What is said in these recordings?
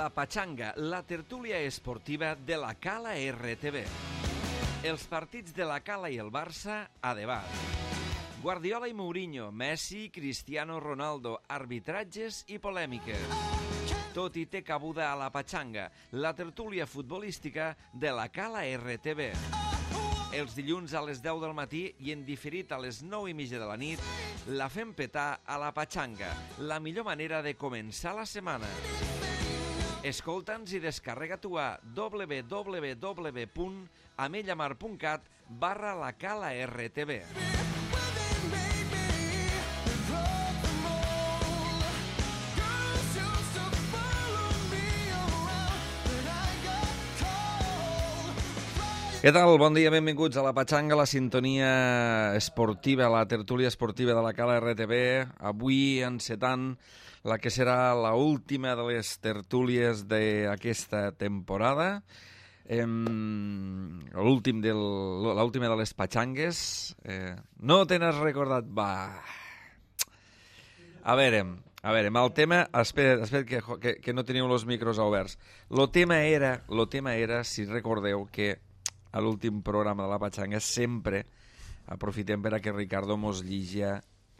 La Pachanga, la tertúlia esportiva de la Cala RTV. Els partits de la Cala i el Barça a debat. Guardiola i Mourinho, Messi, Cristiano Ronaldo, arbitratges i polèmiques. Tot hi té cabuda a La Pachanga, la tertúlia futbolística de la Cala RTV. Els dilluns a les 10 del matí i en diferit a les 9:30 de la nit, la fem petar a La Pachanga, la millor manera de començar la setmana. Escolta'ns i descarrega-t'ho a www.amellamar.cat/la Cala RTV. Què tal? Bon dia, benvinguts a La Pachanga, la sintonia esportiva, la tertúlia esportiva de la Cala RTV. Avui encetant la que serà l'última de les tertúlies d'aquesta temporada. L'última de les Pachangues. No te n'has recordat? Va. A veure, el tema... Espera que no teniu els micros oberts. El tema era, si recordeu, que a l'últim programa de La Pachanga sempre aprofitem per a que Ricardo mos lligia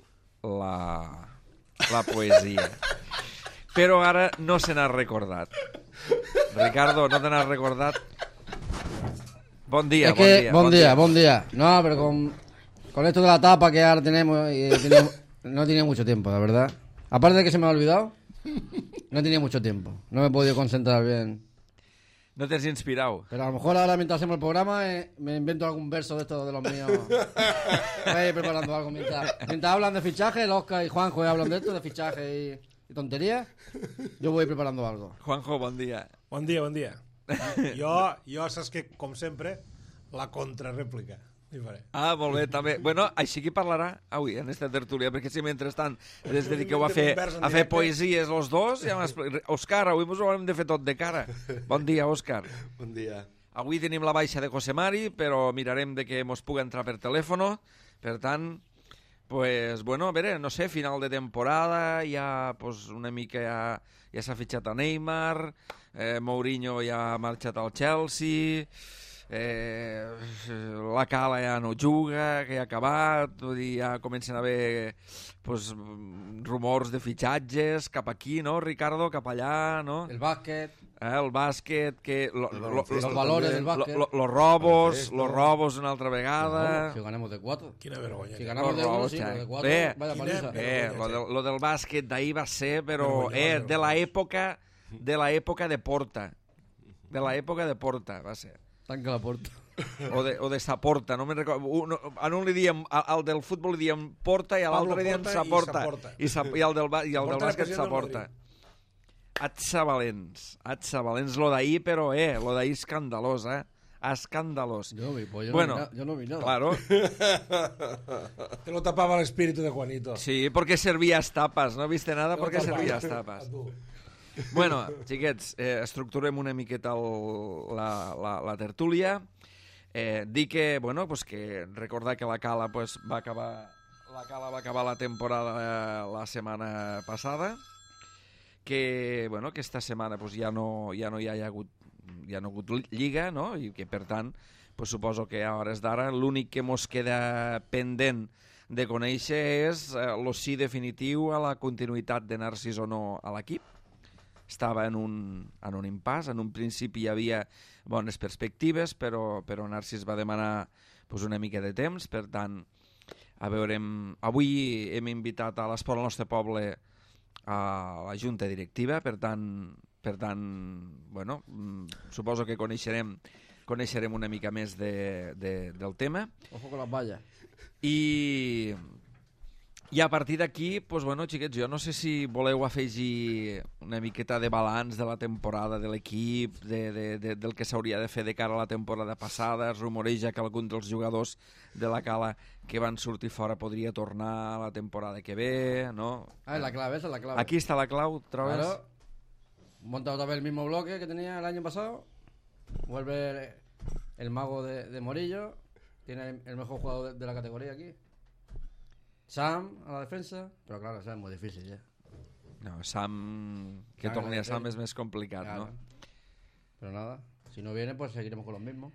la poesia. Però ara no se n'ha recordat. Ricardo, no te n'has recordat? Bon dia, Bon día. No, pero con esto de la tapa que ahora tenemos, no tenía mucho tiempo, la verdad. Aparte de que se me ha olvidado, no tenía mucho tiempo. No me he podido concentrar bien. No t'has inspirado. Pero a lo mejor ahora mientras hacemos el programa me invento algún verso de estos de los míos. Voy a ir preparando algo mientras hablan de fichaje, el Oscar y Juanjo hablan de esto, de fichaje y tonterías. Yo voy preparando algo. Juanjo, bon dia. Bon dia. Jo saps que, com sempre, la contrarèplica li faré. Ah, molt bé, també. Bueno, així que parlarà avui en esta tertúlia, perquè si mentrestant es dediqueu a fer poesies els dos, ja Òscar, avui ens ho hem de fer tot de cara. Bon dia, Òscar. Bon dia. Avui tenim la baixa de José Mari, però mirarem de que mos pugui entrar per telèfon. Per tant, pues, bueno, a veure, no sé, final de temporada, ja pues, una mica ja s'ha fitxat a Neymar, Mourinho ja ha marxat al Chelsea, la Cala ja no juga, que ja ha acabat, vull dir, ja comencen a haver pues, rumors de fitxatges cap aquí, no, Ricardo, cap allà, no? El básquet. El bàsquet, que los valores del básquet. Los robos una altra vegada. Si ganamos de 4. Quina vergonya. Si ganamos de 1, sí, pero de 4, vaya paliza. Lo del bàsquet d'ahir va ser, però de la època de Porta. De l'època de Porta, va ser. Tanca la porta. O de Saporta, no me'n recordo. A un li diem, al del futbol li diem Porta i a l'altre li diem Saporta. I el del bàsquet Saporta. Atzavalents, lo d'ahir, però, lo d'ahir escandalós, escandalós. Yo no vi nada. Claro. Te lo tapaba el espíritu de Juanito. Sí, porque servías tapas, no viste nada porque servías tapas. Bueno, xiquets, estructurem una miqueta la tertúlia. Dir que, bueno, pues que recordar que la Cala pues, va acabar la temporada la setmana passada, que, bueno, que esta setmana pues, ja no hi ha hagut lliga, no? I que, per tant, pues, suposo que a hores d'ara l'únic que mos queda pendent de conèixer és el sí definitiu a la continuïtat de Narcís o no a l'equip. Estava en un impàs. En un principi hi havia bones perspectives, però Narcís va demanar pues, una mica de temps. Per tant, avui hem invitat a l'Esport al nostre poble a la junta directiva. Per tant, bueno, suposo que coneixerem una mica més del tema. Ojo con las vallas. I a partir d'aquí, doncs, bueno, xiquets, jo no sé si voleu afegir una miqueta de balanç de la temporada de l'equip, del que s'hauria de fer de cara a la temporada passada. Es rumoreja que algun dels jugadors de la Cala que van sortir fora podria tornar a la temporada que ve, ¿no? Ah, esa es la clave. Aquí está la clau, otra vez. Claro. Monta otra vez el mismo bloque que tenía el año pasado. Vuelve el mago de Morillo. Tiene el mejor jugador de la categoría aquí. Sam a la defensa, pero claro, eso es muy difícil ya. No, Sam, que torni a Sam es més complicat, Claro. ¿no? Pero nada, si no viene, pues seguiremos con los mismos.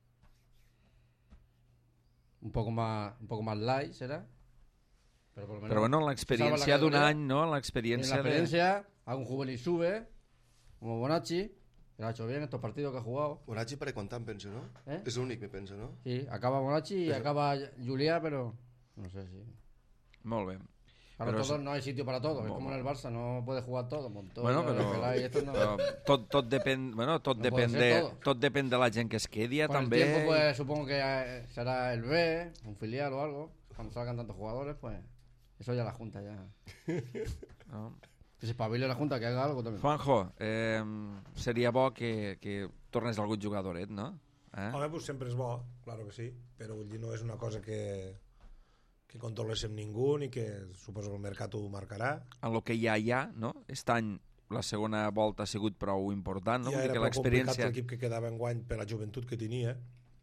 Un poco más light será. Pero por lo menos. Pero bueno, la salva experiencia la d'un categoría. any, no? La En la experiencia de... experiencia, algún juvenil sube, como Bonacci, que lo ha hecho bien estos partidos que ha jugado. Bonacci per contar, em penso, no? ¿Eh? És l'únic, me penso, no? Sí, acaba Bonacci y acaba Juliá, pero no sé si. Molt bé. Para Pero todos sí. no hay sitio para todos. Es Bueno. como en el Barça, no puede jugar todo. Montoya, Bueno, però, Pelay, esto no. però tot depèn, bueno, tot No depèn pot ser de, todo. tot depèn de la gent que es quedi, Con també. el tiempo, pues supongo que será el B, un filial o algo. Cuando salgan tantos jugadores, pues eso ya la Junta ya. No? Que se espabile la Junta, que haga algo también. Juanjo, seria bo que tornés algun jugadoret, no? Home, pues sempre és bo, claro que sí, però vull dir, no és una cosa que controléssim ningú ni que suposo que el mercat ho marcarà. En el que ja hi ha, no? Aquest any la segona volta ha sigut prou important, no? Ja Vull dir era que prou complicat l'experiència... l'equip que quedava enguany per la joventut que tenia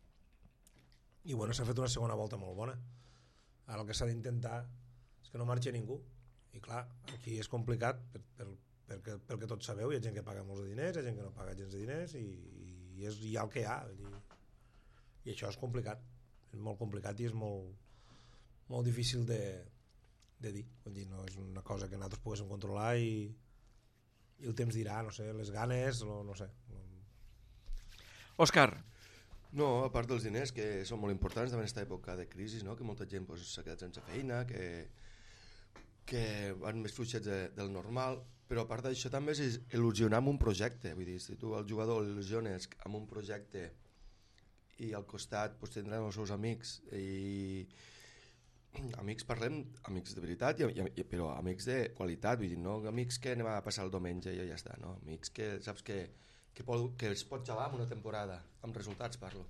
i bueno, s'ha fet una segona volta molt bona. Ara el que s'ha d'intentar és que no marxi ningú i clar, aquí és complicat pel que tots sabeu, hi ha gent que paga molts de diners, hi ha gent que no paga gens de diners i és ja el que hi ha, vull dir, i això és complicat, és molt complicat i és molt difícil de dir, vull dir, no és una cosa que nosaltres poguéssim controlar i el temps dirà, no sé, les ganes, no sé. Òscar, No, a part dels diners, que són molt importants davant aquesta època de crisi, no? Que molta gent pues, s'ha quedat sense feina, que van més fluixets del normal, però a part d'això també és il·lusionar amb un projecte. Vull dir, si tu al jugador l'il·lusiones amb un projecte i al costat pues, tindran els seus amics i amics, parlem amics de veritat, però amics de qualitat, vull dir, no amics que anem a passar el diumenge i ja està, no? Amics que saps que es pot gelar en una temporada, amb resultats parlo.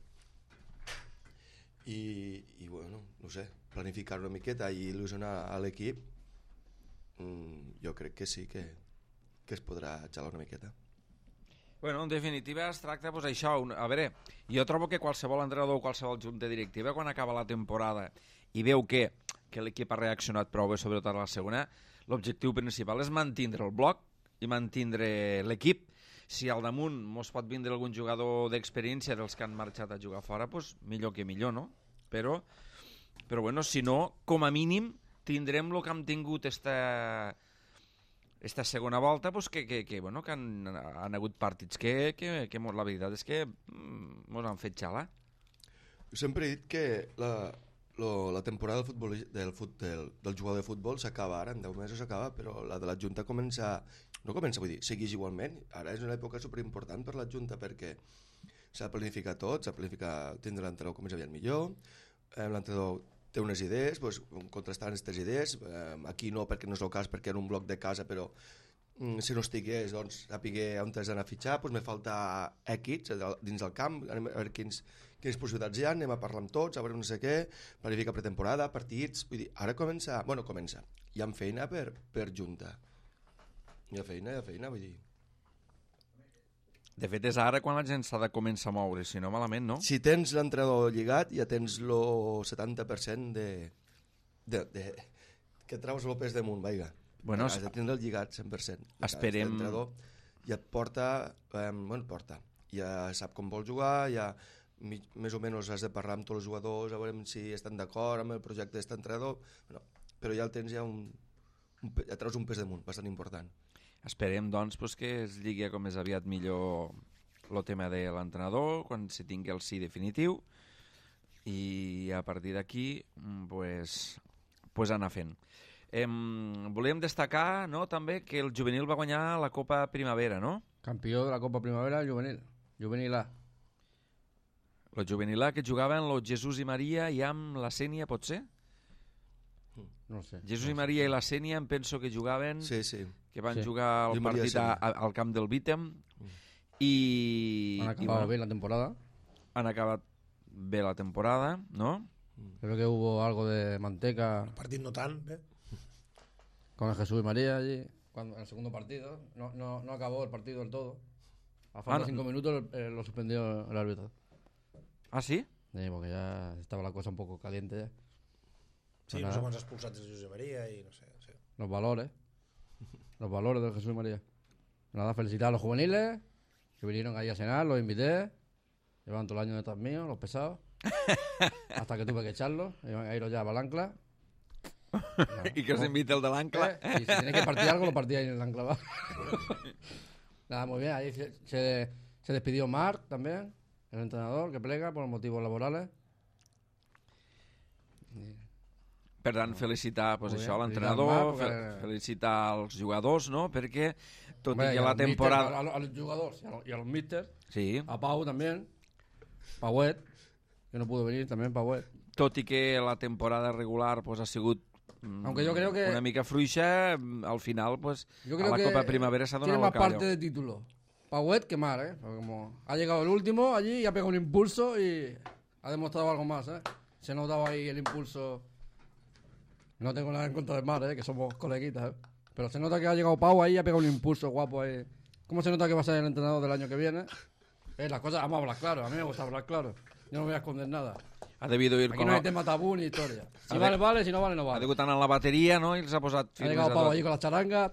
I bueno, no sé, planificar una miqueta i il·lusionar a l'equip, jo crec que sí que es podrà gelar una miqueta. bueno, en definitiva es tracta, pues, això, a veure, jo trobo que qualsevol entrenador o qualsevol junta directiva, quan acaba la temporada i veu que l'equip ha reaccionat prou bé, sobretot a la segona, l'objectiu principal és mantindre el bloc i mantindre l'equip. Si al damunt mos pot vindre algun jugador d'experiència dels que han marxat a jugar fora, pues millor que millor, no? Però bueno, si no, com a mínim tindrem el que hem tingut esta segona volta, pues que han hagut partits que la veritat és que mos han fet xalar. Sempre he dit que la temporada del jugador de futbol s'acaba ara, en 10 mesos s'acaba, però la de la Junta no comença, vull dir, segueix igualment. Ara és una època superimportant per la Junta perquè s'ha de planificar tot, s'ha de planificar tindre l'entrenador com més aviat millor, l'entrenador té unes idees, doncs, contrastar aquestes idees, aquí no perquè no és el cas, perquè era un bloc de casa, però si no estigués, doncs, sapiguer on has d'anar a fitxar, doncs me falta equips dins del camp, a veure quines possibilitats hi ha, anem a parlar amb tots, a veure no sé què, planificar pretemporada, partits, vull dir, ara comença, hi ha feina per Junta. Hi ha feina, vull dir. De fet, és ara quan la gent s'ha de començar a moure, si no malament, no? Si tens l'entrenador lligat, ja tens el 70% que treus el pes damunt, vaiga. Bueno, has de tindre el lligat 100%. Esperem... L'entrenador ja et porta, ja sap com vol jugar, ja més o menys has de parlar amb tots els jugadors, a veure si estan d'acord amb el projecte d'aquest entrenador, però ja el tens ja ja treus un pes damunt, bastant important. Esperem, doncs, que es lligui com més aviat millor el tema de l'entrenador, quan se tingui el sí definitiu, i a partir d'aquí pues anar fent. Volíem destacar, no, també que el juvenil va guanyar la Copa Primavera, no? Campió de la Copa Primavera, juvenil A. El juvenil A que jugaven el Jesús i Maria i amb la Sènia, pot ser? No sé. Jesús i Maria i la Sènia em penso que jugaven... Sí. Que van jugar el partit al camp del Vítem i... Han acabado bien la temporada. Han acabat bé la temporada, ¿no? Creo que hubo algo de manteca. El partit no tant, bé. Con el Jesús y María allí, en el segundo partido. No acabó el partido del todo. A falta de 5 minutos lo suspendió el árbitro. ¿Ah, sí? Sí, porque ya estaba la cosa un poco caliente ya. Sí, no sé quants expulsats de Josep Maria i no sé. Sí. Los valores. Los valores de Jesús y María. Nada, felicitar a los juveniles que vinieron ahí a cenar, los invité. Llevan todo el año detrás mío, los pesados. Hasta que tuve que echarlos. Iban a ir ya a l'ancla. I que os invite el de l'ancla. Y si tenéis que partir algo, lo partí ahí en el ancla. Nada, muy bien. Ahí se despidió Marc también, el entrenador que plega por motivos laborales. Per tant, felicitar pues, Molt això, bé, l'entrenador, felicitar el Marc, felicitar els jugadors, no? Perquè, tot Hombre, i que y a la los temporada... míster, a los jugadores y a los místers, Sí, a Pau también, Pauet, que no pudo venir también, Pauet. tot i que la temporada regular pues, ha sigut Aunque yo creo que una mica fluixa, al final pues, yo a creo la que Copa Primavera s'ha tiene donat más el callao. parte de título Pauet que Mar, porque como ha llegado el último allí y ha pegado un impulso y ha demostrado algo más, se notaba ahí el impulso. No tengo nada en contra de Mar, que somos coleguitas, pero se nota que ha llegado Pau ahí y ha pegado un impulso guapo ahí. ¿Cómo se nota que va a ser el entrenador del año que viene? Las cosas, vamos a hablar claro, a mí me gusta hablar claro, yo no voy a esconder nada. Ha debido ir Aquí con no hay la... tema tabú ni historia. Si Ha vale, de- vale, si no vale, no Ha vale. debutat en la bateria, no? I els ha posat Ha firmes llegado a Pau tot. allí con la charanga.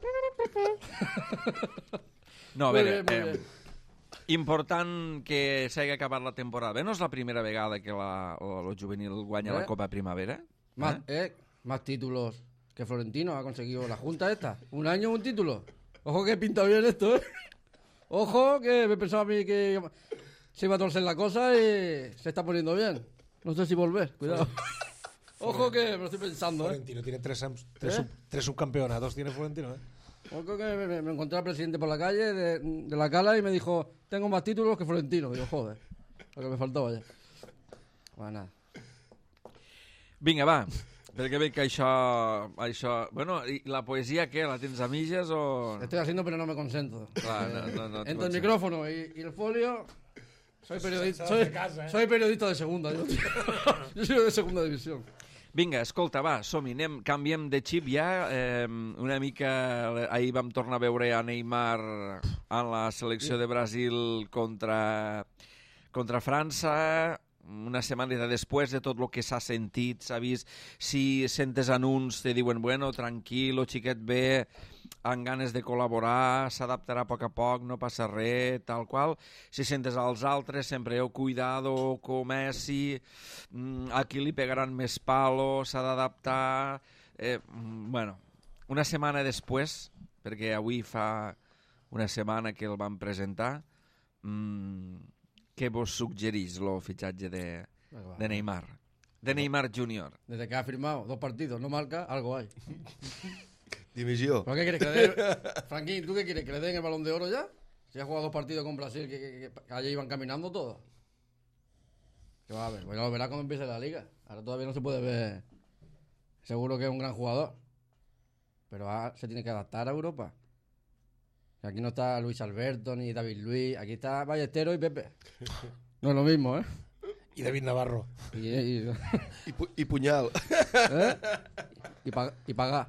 No, a Muy veure, bien, muy bien. important que s'hagi acabat la temporada. Bé, no és la primera vegada que el juvenil guanya la Copa Primavera. Más títulos que Florentino ha conseguido la Junta esta. Un año, un título. Ojo que pinta bien esto, Ojo que me pensaba a mí que se iba a torcer la cosa y se está poniendo bien. No sé si volver, cuidado. Ojo que me lo estoy pensando, Florentino tiene tres subcampeonatos, tiene Florentino, Ojo que me encontré al presidente por la calle de la Cala y me dijo, tengo más títulos que Florentino. Digo, joder, lo que me faltaba ya. Bueno, nada. Vinga, va, perquè veig que això... Bueno, i la poesia què? La tens a mitges o...? Estoy haciendo pero no me concentro. Clar, no et Entre el pots- micrófono y el folio, soy periodista, se hace casa, soy periodista de segunda. Yo soy de segunda división. Vinga, escolta, va, som-hi, canviem de xip ja. Una mica... Ahir vam tornar a veure a Neymar en la selecció de Brasil contra França. Una setmaneta després de tot el que s'ha sentit, s'ha vist, si sentes anuncis, te diuen, bueno, tranquil, el xiquet ve amb ganes de col·laborar, s'adaptarà a poc, no passa res, tal qual. Si sentes als altres, sempre, cuidado, com Messi, aquí li pegaran més palos, s'ha d'adaptar... Bueno, una setmana després, perquè avui fa una setmana que el van presentar, què vos suggerís el fitxatge de Neymar? De Neymar Junior. Desde que ha firmado 2 partidos, no marca, algo hay. Dimissió. ¿Pero qué quieres que le den? Franquín, ¿tú qué quieres? ¿Que le den el Balón de Oro ya? Si ha jugado 2 partidos con Brasil, que allí iban caminando todos. ¿Qué va a ver? Bueno, lo verá cuando empiece la liga. Ahora todavía no se puede ver. Seguro que es un gran jugador. Pero se tiene que adaptar a Europa. Aquí no está Luis Alberto ni David Luiz. Aquí está Ballesteros y Pepe. No es lo mismo, Y David Navarro. I Punyal. Y pagar.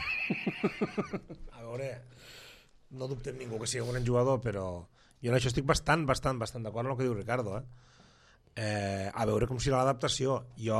A veure, no dubtem ningú que sigui un gran jugador, però jo en això estic bastant d'acord amb el que diu Ricardo. A veure com serà l'adaptació. Jo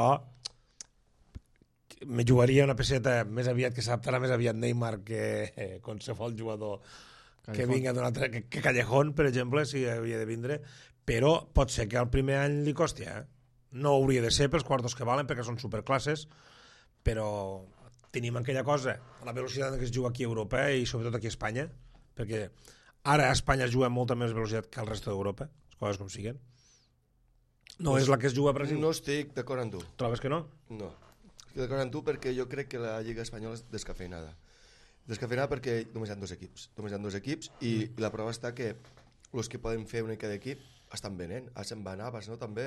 me jugaria una peseta més aviat, que s'adaptarà més aviat Neymar que qualsevol jugador que vinga d'un altre, que Callejón, per exemple, si havia de vindre, però pot ser que el primer any li costi, No hauria de ser pels quartos que valen, perquè són superclasses, però tenim aquella cosa, la velocitat que es juga aquí a Europa i sobretot aquí a Espanya, perquè ara a Espanya es juga amb molta més velocitat que al resto d'Europa, les coses com siguen. No és la que es juga a Brasil. No estic d'acord amb tu. Trobes que no? No. Estic d'acord amb tu perquè jo crec que la Lliga Espanyola és descafeinada. Descafeinada perquè només hi ha 2 equips. Només hi ha 2 equips i la prova està que els que poden fer una mica d'equip estan venent. Se'n va anar, no? També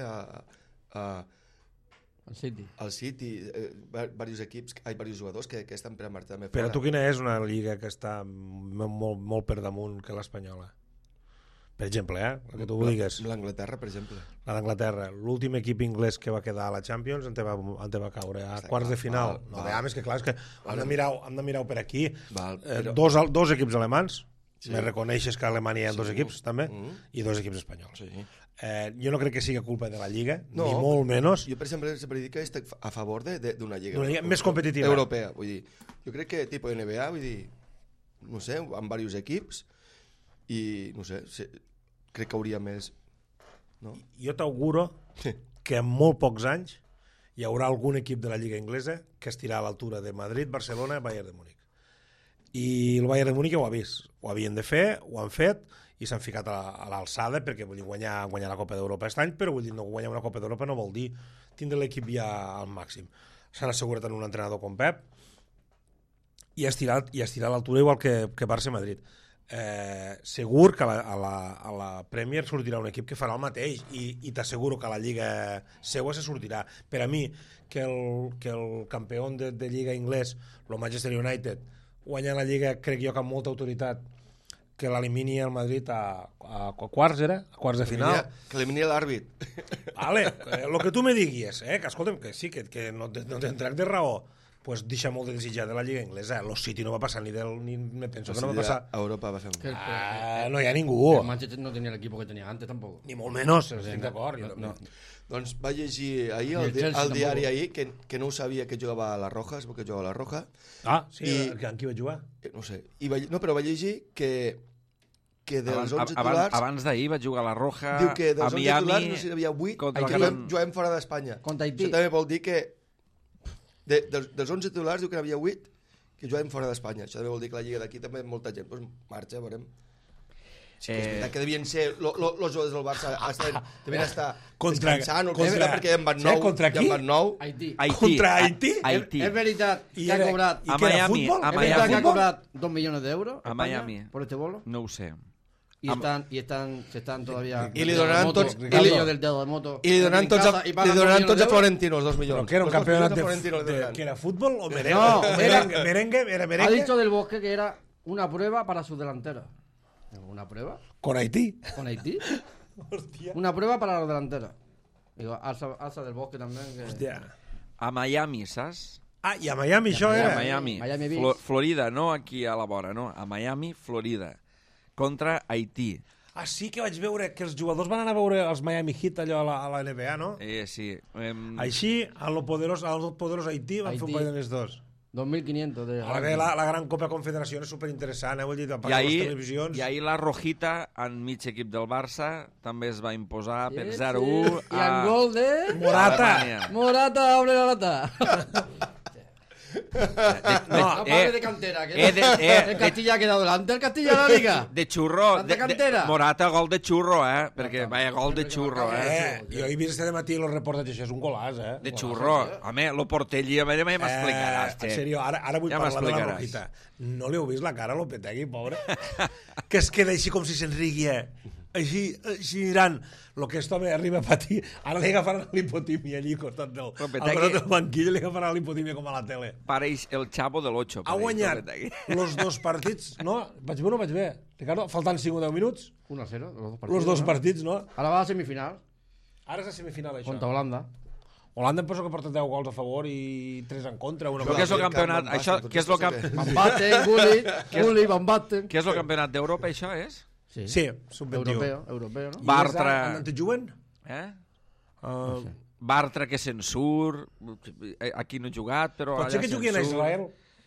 Al City. al City, diversos equips, diversos jugadors que estan per a marxar també fora. Però tu quina és una lliga que està molt per damunt que l'espanyola? Per exemple, el que tu digues. L'Anglaterra, per exemple. La d'Anglaterra. L'últim equip inglès que va quedar a la Champions on te va caure a quarts de final. No, més que clar, és que hem de mirar per aquí. Dos equips alemans, me reconeixes que a Alemanya hi ha 2 equips també, i 2 equips espanyols. Jo no crec que sigui culpa de la Lliga, ni molt menys. Jo, per exemple, sempre dic que estic a favor d'una lliga Més competitiva. Europea, vull dir. Jo crec que tipus NBA, vull dir, no sé, amb diversos equips i, no sé, crec que hauria més... No? Jo t'auguro que en molt pocs anys hi haurà algun equip de la Lliga Inglesa que estirà a l'altura de Madrid, Barcelona i Bayern de Múnich. I el Bayern de Múnich ho ha vist. Ho havien de fer, ho han fet i s'han ficat a l'alçada perquè vull dir, guanyar la Copa d'Europa aquest any, però vull dir, no guanyar una Copa d'Europa no vol dir tindre l'equip ja al màxim. S'han assegurat en un entrenador com Pep i estirar a l'altura igual que Barça i Madrid. Segur que a la Premier sortirà un equip que farà el mateix i t'asseguro que a la Lliga seua se sortirà. Per a mi, que el campió de Lliga inglès, el Manchester United, guanyant la Lliga, crec jo que amb molta autoritat, que l'elimini el Madrid a quarts, era? A quarts de final. Que elimini l'àrbit. Vale, el que tu me diguis, que escolta'm, que sí, que no te'n trec de raó, pues deixa molt de desitjar de la Lliga inglesa. Los City no va passar ni me penso que no va passar. A Europa va fer un... No hi ha ningú. El Manchester no tenía el equipo que tenía antes tampoco. Ni molt menys, estic d'acord. No. Doncs va llegir ahir al diari ahir que no ho sabia que jugava a la Roja, és perquè jugava a la Roja. Ah, sí, amb qui va jugar? No sé, però va llegir que dels 11 titulars... Abans d'ahir va jugar a la Roja, diu que dels 11 Miami, titulars no sé si hi havia 8 que juguem fora d'Espanya. Contra Haití. Això també vol dir que dels 11 titulars diu que n'hi havia 8 que juguem fora d'Espanya. Això també vol dir que la Lliga d'aquí també molta gent marxa, veurem. Sí, que és veritat que devien ser els jugadors del Barça devien estar descansant perquè en van 9 contra qui? Haití. Contra Haití? És veritat que ha cobrat a Miami, és veritat que ha cobrat 2 millones de euros a Miami por este bolo no ho sé se están todavía y le donaran tots del dedo de moto i li donaran tots a Florentino els 2 milions. Però que era un campionat que era fútbol o merengue? Ha dicho del Bosque que era una prueba para sus delanteros. ¿Una prueba? ¿Con Haití? ¿Con Haití? Hostia. Una prueba para los delanteros. Digo, Alza del Bosque también. Que... Hostia. a Miami, saps? Ah, i a Miami això era? A Miami Florida, no aquí a la vora, no, a Miami, Florida, contra Haití. Ah, sí que vaig veure que els jugadors van anar a veure els Miami Heat allò a la NBA, no? Sí. Així, a lo poderós Haití van fer un parell de més dos. 2.500 de... Ara ve la gran Copa Confederació, és superinteressant, vull dir, a part de les televisions... I ahir la Rojita, en mig equip del Barça, també es va imposar per 0-1 I en gol de... Morata, obre la lata. Aparte de cantera, el Castilla ha quedado delante, el Castilla de la Liga. De xurro, de cantera. Morata, gol de xurro, perquè vaya gol de xurro, Jo he vist este matí els reportatges, això és un golàs, De xurro, home, lo Portelli, ja m'explicaràs, En sèrio, ara vull parlar de la Rojita. No li heu vist la cara a Lopetegui, pobre? Que es queda així com si se'n riguia. Així mirant el que aquest home arriba a patir, ara li agafaran l'hipotímia allí al costat del banquillo, li agafaran l'hipotímia com a la tele. Pareix el Chavo del 8. Ha guanyat els dos partits, no? Vaig bé o no vaig bé? Ricardo, faltant 5 o 10 minuts? 1-0, los dos partits, no? Ara va a semifinal. Ara és a semifinal, això. Contra Holanda. Holanda em penso que porta 10 gols a favor i 3 en contra. Però què és el campionat? Això, què és el campionat? Gulli, Van Basten. Què és el campionat d'Europa, això és? Sí, sub-21. Europeo, no? Bartra... On te juguen? Bartra que se'n surt, aquí no ha jugat, però allà se'n surt. Pot ser que juguin a Israel?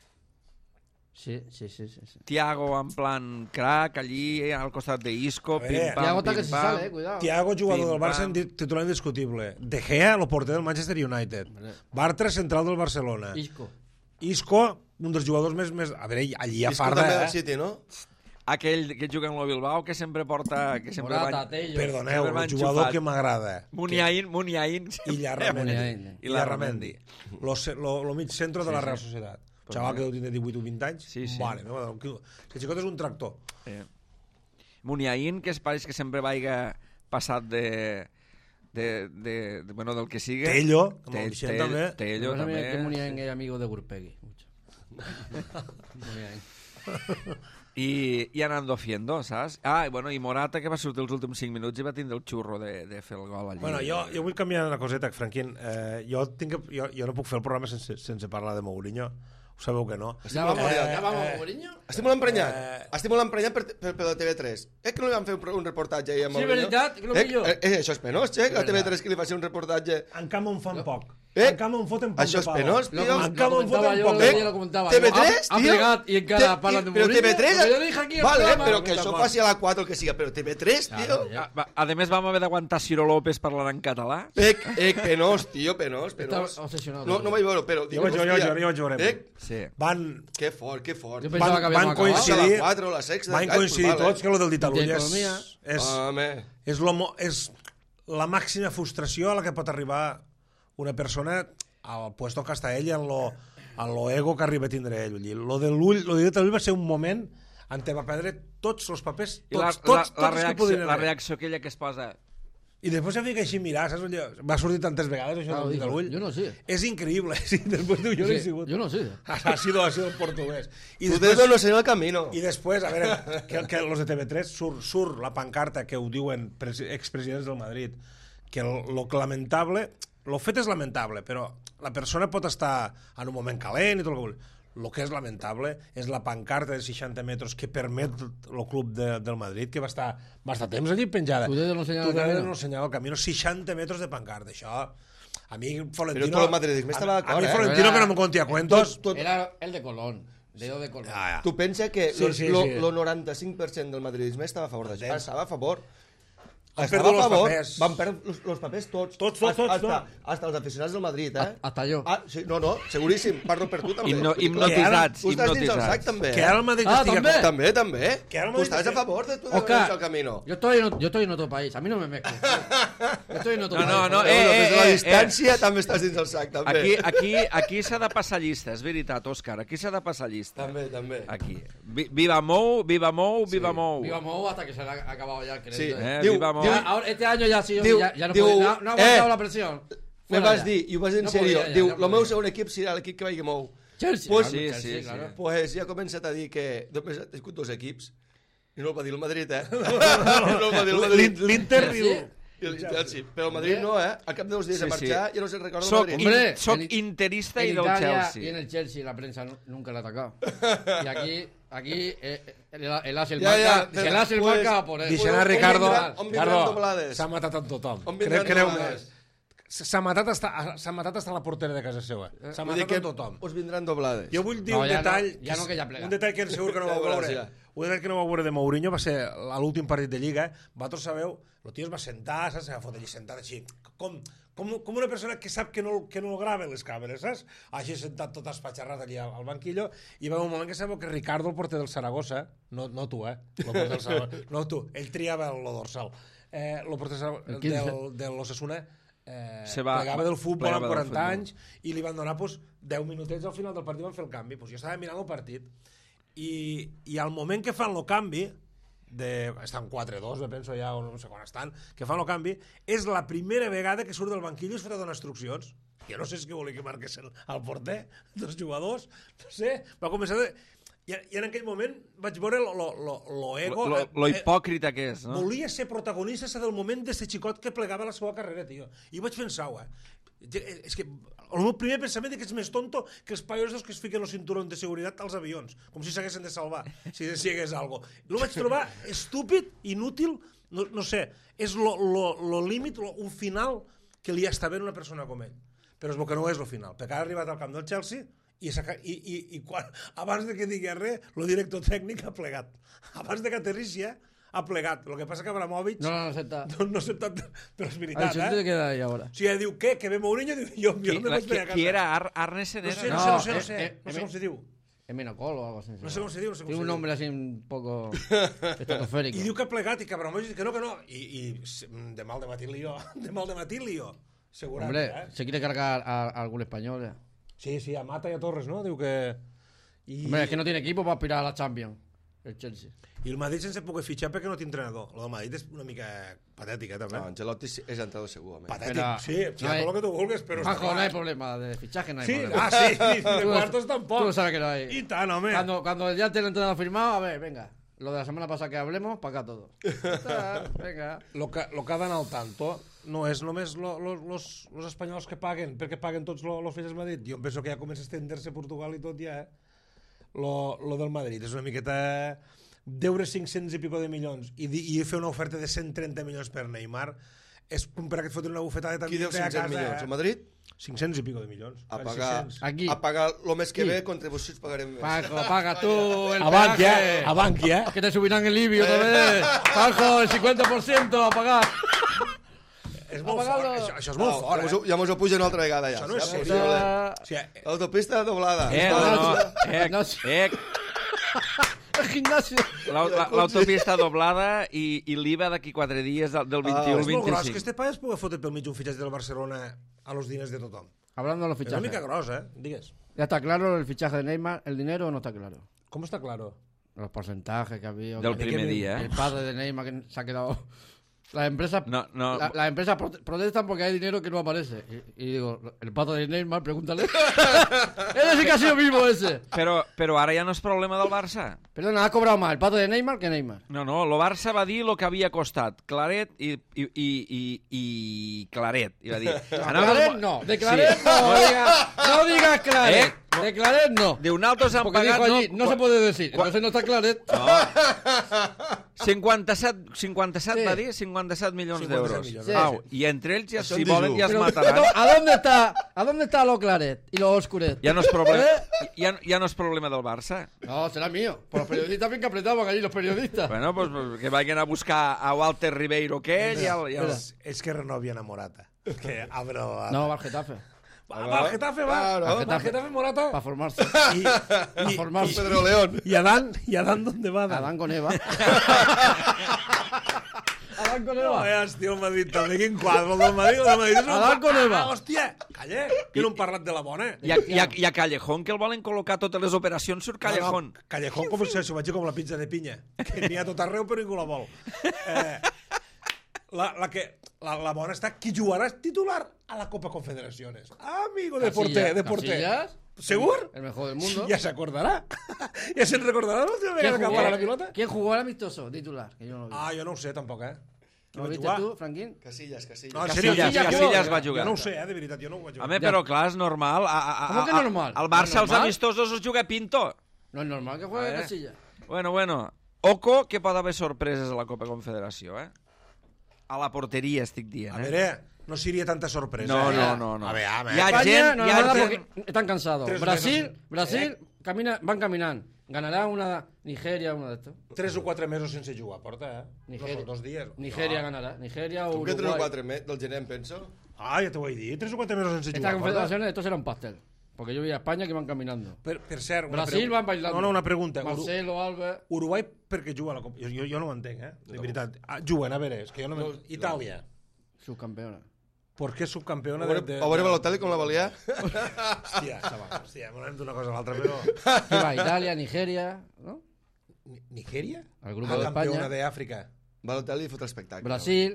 Sí. Thiago en plan crack, allí al costat d'Isco, pim-pam, Thiago que se sale, cuidado. Thiago, jugador del Barça, titular indiscutible. De Gea, el porter del Manchester United. Bartra, central del Barcelona. Isco, un dels jugadors més... A veure, allí hi ha farda, Isco també del City, no? Aquell que juga en el Bilbao, que sempre porta... Morata, Tello. Perdoneu, el jugador que m'agrada. Muniain. I Larramendi. Lo mig centre de la Real Societat. Xaval que deu tindre 18 o 20 anys. Sí. Vale, que xicot és un tractor. Muniain, que es pareix que sempre vaiga passat del que siga. Tello, com el Vicent també. Tello també. Que Muniain és amigo de Gurpegui. Muniain. I anando haciendo, saps? I Morata, que va sortir els últims 5 minuts i va tindre el xurro de fer el gol allí. Bueno, jo vull canviar una coseta, Franquín. Jo no puc fer el programa sense parlar de Mourinho. Ho sabeu que no. Ja vamos, Mourinho? Estic molt emprenyat per la TV3. Que no li van fer un reportatge ahir a Mourinho? Sí, veritat, que no millor. Això és penós, a TV3 que li va fer un reportatge. En Camp on fan poc. Encara me'n foten poc Això és de palo. penós, tio. Encara me'n foten Jo poc l'altre de dia lo comentava. TV3, Ha tio. plegat i encara parlen de Però Mourinho. TV3... Porque yo dije aquí el Vale, programa. però que això passi a la 4 o el que siga, però TV3, tio. A més, vam haver d'aguantar Ciro López parlant en català. Penós, tio, penós. Estava obsessionado. No vaig veure, però... Jo vaig veure. Sí. Van Que fort, que fort. Jo pensava que havíem van acabat. coincidir, La 4, la 6... van coincidir tots que lo del d'Italunya D'economia. és la màxima frustració a la que pot arribar una persona al puesto que està ell en lo ego que arriba a tindre ell. Lo de l'ull va ser un moment en què va perdre tots els papers, tots els que podien la haver. reacció aquella que es posa... I després ja fica així mirar, saps? Va sortir tantes vegades això Claro, del dijo, l'ull. yo no sé. És increïble. Sí, després diu, jo no he sigut. Yo no sé. Ha sido el portuguès. I Tu després, dedos no sé el camino. I després, a veure, que los de TV3 surt la pancarta que ho diuen expresidents del Madrid, que lo lamentable, lo fet és lamentable, però la persona pot estar en un moment calent i tot el que vulgui. El que és lamentable és la pancarta de 60 metres que permet el club del Madrid, que va estar temps allí penjada. Tu dedo no señala el Tu dedo camino. no señala el camino. 60 metres de pancarta, això... A mi Florentino... Però tot el madridisme estava d'acord, A mi eh? Florentino que no me conti a cuentos... Era el de Colón. Dedo de Colón. Tu pensa que Sí, sí, sí. lo 95% del madridisme estava a favor d'això. Estava a favor. Han Estava perdut a els favor. papers. Van perdre els papers tots. Tots, Hasta els aficionats del Madrid, eh? Hasta yo. Ah, sí, no, seguríssim. Parlo per tu, també. Hipnotitzats, Tu estàs dins el sac, hipnotitzats. també. Que ara el Madrid Ah, estiga... també? També. Que ara Tu Madrid estàs a estigui- favor de tu de Oscar, el camino. yo estoy en otro país. A mí no me mezcles. Yo estoy en otro país. no, Però des de la distància també estàs dins el sac, també. Aquí s'ha de passar llista, és veritat, Òscar. Aquí s'ha de passar llista. També. Aquí. Viva Mou, viva Mou, viva Mou. Viva Mou hasta que se le ha acabado ya el crédito. Sí. Viva Mou. Ahora, este año ya ha sido... Diu- ya no, diu- puede, no ha aguantado la presión. Me Fuera vas ya. dir, i ho vas dir en No sèrio, podia ja, diu, no el podia. meu segon equip serà l'equip que vagi mou. Chelsea. Pues claro, sí, Chelsea, sí, claro. Pues ja ha començat a dir que només ha escut dos equips i no el va dir el Madrid, eh? No el va dir el Madrid. L'Inter i Sí. I el Chelsea. Però el Madrid no, eh? Al cap de 2 dies de Sí, sí. marxar ja no se'n recorda el Soc, Madrid. Hombre, soc en- interista En i del Italia y Chelsea. en el Chelsea la prensa nunca le ha atacado. Y aquí el as el Ya, marca, ya, si el as el pues, marca por él. Deixen a Ricardo... on vindran doblades? S'ha matat amb tothom. On vindran Creu-me. doblades? S'ha matat hasta a la portera de casa seva. S'ha Vull dir matat que amb tothom. us vindran doblades. Jo vull dir No, un ja no, detall... ja no, que ja plega. Un detall que segur que no Ja vau ho veuràs, veure. ja. Un detall que no vau veure de Mourinho va ser a l'últim partit de Lliga. Vosaltres sabeu, el tio es va sentar, saps? Se va fotre allí sentat així. Com una persona que sap que no el graven les càmeres, saps? Així sentat tot espatxarrat allí al banquillo, i va haver un moment que sabeu que Ricardo, el porter del Saragossa, no tu, el porter del Saragossa, no tu, ell triava el dorsal. El porter de l'Osasuna plegava del futbol amb 40 anys i li van donar 10 minutets al final del partit, van fer el canvi. Jo estava mirant el partit i al moment que fan el canvi, estan 4-2, me penso ja, o no sé quan estan, que fan el canvi, és la primera vegada que surt del banquillo i es fa donar instruccions. Jo no sé si volia que marqués el porter dels jugadors, no sé, va començar... I en aquell moment vaig veure l'ego... Lo hipòcrita que és, no? Volia ser protagonista des del moment de ser xicot que plegava la seva carrera, tio. I vaig pensar, és que el meu primer pensament és que és més tonto que els paiosos que es fiquen el cinturó de seguretat als avions, com si s'haguessin de salvar, si hagués alguna cosa. Lo vaig trobar estúpid, inútil, no sé, és lo límit, un final que li està bé a una persona com ell. Però és el que no és el final, perquè ha arribat al camp del Chelsea i quan, abans de que digui res, el director tècnic ha plegat. Abans de que aterrissi, ha plegat. El que passa que Abramovich No acepta. no ha acceptat, però és veritat, Al te queda ahí ahora. O sigui, diu, què? Que ve Mourinho? Diu, jo no me vaig venir a casa. Qui era? Arnesen No era? sé, No, no sé com se diu. Emenocol o algo así. No sé com se diu, Tiene un nombre así un poco estratosférico. I diu que ha plegat i que Abramovich diu que no. I de mal de matilio. Segurament, Hombre, se quiere cargar a algún español. Ya. Sí, a Mata i a Torres, no? Diu que... Hombre, es que no tiene equipo para aspirar a la Champions. El Chelsea. I el Madrid sense poder fitxar perquè no té entrenador. El del Madrid és una mica patètic, també. No, Ancelotti és entrenador segur, home. Patètic, Pero sí, no hay- tot el que tu vulguis, però... està Juanjo, no clar. hay problema de fichaje, no hay Sí, problema. sí, de Tú lo- cuartos tampoc. Tú sabes que no hay. I tant, home. Cuando ya te lo entrenador firmado, a ver, venga. Lo de la semana pasada que hablemos, para acá todo. Venga. Lo que ha d'anar al tanto no és només los espanyols que paguen, perquè paguen tots los fills del Madrid. Jo penso que ja comença a estendre-se Portugal i tot ja, Lo del Madrid és una miqueta deure 500 i pico de milions i fer una oferta de 130 milions per Neymar és per a que et fotin una bufetada també Qui deu a 500 casa, milions? El Madrid? 500 i pico de milions. A Quasi pagar, 600. Aquí. a pagar lo mes que ve, contribucions pagarem més. Paco, paga tú el A Bankia, peaje. a Bankia. Que te subirán el IBI otra vez. Paco, el 50% a pagar. És molt pagar-lo. fort, això és molt fort, Ja mos ho pugen una altra vegada, ja. Això no és saps? seriós. Això- O sigui, L'autopista doblada. no. El gimnasio. L'autopista doblada i l'IVA d'aquí 4 dies del 21 al és molt gros 25. que este país pugui fotre pel mig un fitxatge del Barcelona a los diners de tothom. Hablando de los És una mica fichajes. gros, Digues. ¿Ya está claro el fichaje de Neymar? ¿El dinero o no está claro? ¿Cómo está claro? Los porcentajes que había. Del que- primer dia, El padre de Neymar que se ha quedado... Las empresas, No, no. las empresas protestan porque hay dinero que no aparece. Y digo, el padre de Neymar, pregúntale. Él sí que ha sido vivo ese. Però ara ja no és problema del Barça. Perdona, ha cobrado más el padre de Neymar que Neymar. No, el Barça va dir el que havia costat. Claret i Claret. I va dir... Claret no, de Claret no digas Claret. De Claret no. Diu, nosaltres han Porque pagat... dijo allí, no se puede decir. Entonces no está Claret. 57 Sí. va dir? 57 milions d'euros. milions. Sí, Au, i entre ells, ja, Això si en volen, dijo. ja es Pero, mataran. ¿a dónde está lo Claret y lo Oscuret? Ja no és problema, ja no és problema del Barça. No, será mío. Por los periodistas bien que apretaban allí los periodistas. Bueno, pues que vagin a buscar a Walter Ribeiro aquell i el... És que renovien a Morata. Que abro... No, va al Getafe. Va al Getafe, va. Claro. Al Va al Getafe, Morata. Para formarse. Para formarse. Pedro León. ¿Y Adán dónde va? Adán con Eva. Adán con Eva. Hòstia, el Madrid també, quin quadre, el del Madrid, és un... Adán con Eva. Hòstia, calla, que no hem parlat de la bona. I a Callejón, que el volen col·locar totes les operacions sur Callejón. No, Callejón com s'ho vaig dir com la pizza de pinya, que n'hi ha tot arreu però ningú la vol. La bona està, qui jugarà titular a la Copa Confederaciones. Amigo de porter, de porter. Casillas. ¿Segur? El mejor del mundo. Ja s'acordarà. Ja se'n recordarà l'última vegada que va parar la pilota? ¿Quién jugó al amistoso titular? Que yo no lo vi. Ah, jo no ho sé tampoc, ¿No lo viste tú, Franquín? Casillas. No, en sèrio, Casillas va jugar. Jo no ho sé, de veritat, jo no ho vaig jugar. Home, però clar, és normal. Com que normal? Al Barça No és els normal? amistosos els juga Pinto. No es normal que juegue ver. Casillas. Bueno. Oco, que pot haver sorpreses a la Copa Confederació, A la porteria, estic dient, A veure, no seria tanta sorpresa. No. A veure, Hi ha España gent... no Hi ha nada gent... porque están cansados. Tres Brasil van caminando. Ganará una Nigeria, uno de estos. 3 o 4 mesos sense jugar, porta, Nigeria. No són 2 dies. Nigeria ganará. Nigeria o Tu que 3 o Uruguay. 4 del gener, em penso. Ah, ja t'ho vaig dir, 3 o 4 mesos sense Esta jugar, porta. confederación, esto será un pastel. Porque yo vi a España que van caminando. Per cert, Brasil van bailando. No, una pregunta. Marcelo, Alves... Uruguai per què juga a la Copa? Jo no ho entenc, de veritat. Juguen, a veure, és que jo no m'entenc. Itàlia. Subcampeona. ¿Por qué subcampeona A veure Balotelli com la valia. Hòstia, m'anem d'una cosa a l'altra, però... ¿Qué va? Italia, Nigeria, ¿no? ¿Nigeria? Al grupo de campeona España. de África. Balotelli fot espectacle. Brasil.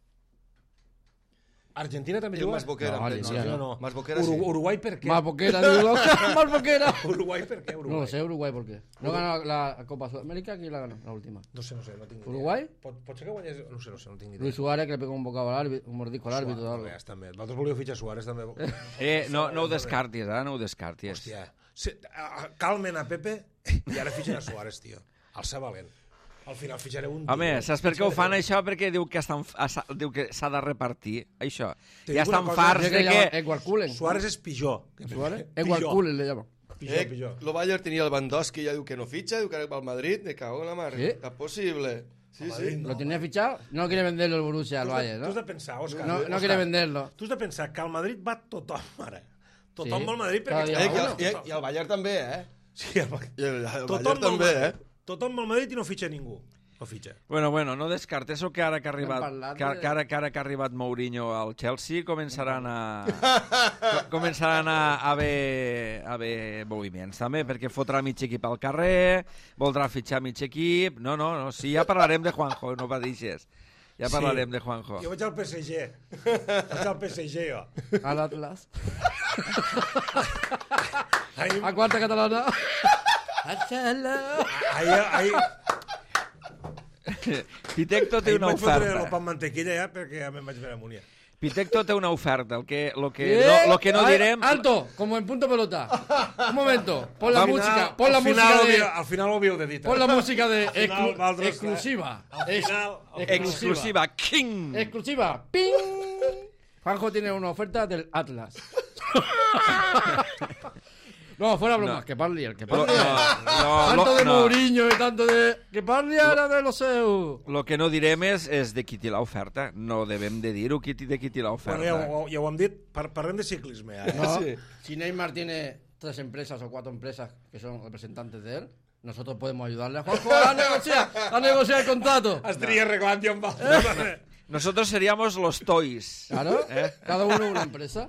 Argentina també I el juga? Masboquera, No, em penso. Argentina no. Masboquera sí. Uruguai per què? Malboquera, digo, Malboquera. Uruguai per què? No Uruguai. lo sé, Uruguay, ¿por qué? ¿No ganó la Copa Sudamérica? ¿Quién la ganó? La última. No sé, no tinc ni idea. ¿Uruguay? Pot ser que guanyés... No sé, no tinc ni idea. Luis Suárez, que le pegó un bocado al árbitro, un mordisco al árbitro. o algo. Suárez, també. Vosaltres volíeu fitxar Suárez, també. No ho descartis, no ho descartis. Hòstia. Calmen a Pepe i ara fitxen a Suárez, tio. El ser valent. Al final fitxaré un... Home, saps per què ho fan això? Perquè diu que s'ha de repartir, això. Te Ja dic una estan cosa, farts de que... Edward Cullen. Suárez és pitjor. ¿Suárez? Pitjor. Edward Cullen le llama. Pitjor. Lo Bayer tenia el Lewandowski, ja diu que no fitxa, diu que va al Madrid, me cago en la mar. ¿Sí? És possible. Sí, sí. ¿Lo tenía fichado? No quiere venderlo el Borussia al Bayern, Tu has ¿no? de pensar, Òscar. No quiere venderlo. Tu has de pensar que al Madrid va tothom, ara. Tothom Sí. va al Madrid Cada perquè... dia I el Bayer també, Sí, el I el Bayer Tothom també, va al Tothom va al Madrid i no fitxa ningú. No fitxa. Bueno, no descartes que ara que ha arribat, parlat que, de- que, ara, que ara que ha arribat Mourinho al Chelsea començaran a haver moviments també, perquè fotrà mig equip al carrer, voldrà fitxar mig equip... No, sí, ja parlarem de Juanjo, no pateixes. Ja parlarem de Juanjo. Jo vaig al PSG. Vaig al PSG, jo. Al Atlas. Ahir, A quarta catalana. ahir Pitecto té una vaig fotre el oferta. pa amb mantequilla ja perquè ja me'n vaig veure amunt ja. Pitecto té una oferta. Lo que no direm... Alto, como en punto pelota. Un momento, pon la Al música. final- Pon la al música final de... Al final ho havíeu de dir. Pon la música de final, Valdros, exclusiva. Al final... Exclusiva. King! Exclusiva. ¡Ping! Juanjo tiene una oferta del Atlas. No, fuera bromas, No. que parli, el que Lo, parli. Tanto de Mourinho i tanto de... Que parli ara de lo seu. Lo que no direm és de qui té l'oferta. No devem de dir-ho, de qui té l'oferta. Bueno, ja ho hem dit, parlem de ciclisme. No, Sí. si Neymar tiene 3 empresas o 4 empresas que son representantes de él, nosotros podemos ayudarle a Juanjo a negociar el contrato. Estaria arreglant jo amb Nosotros seríamos los toys. Claro, cada uno una empresa.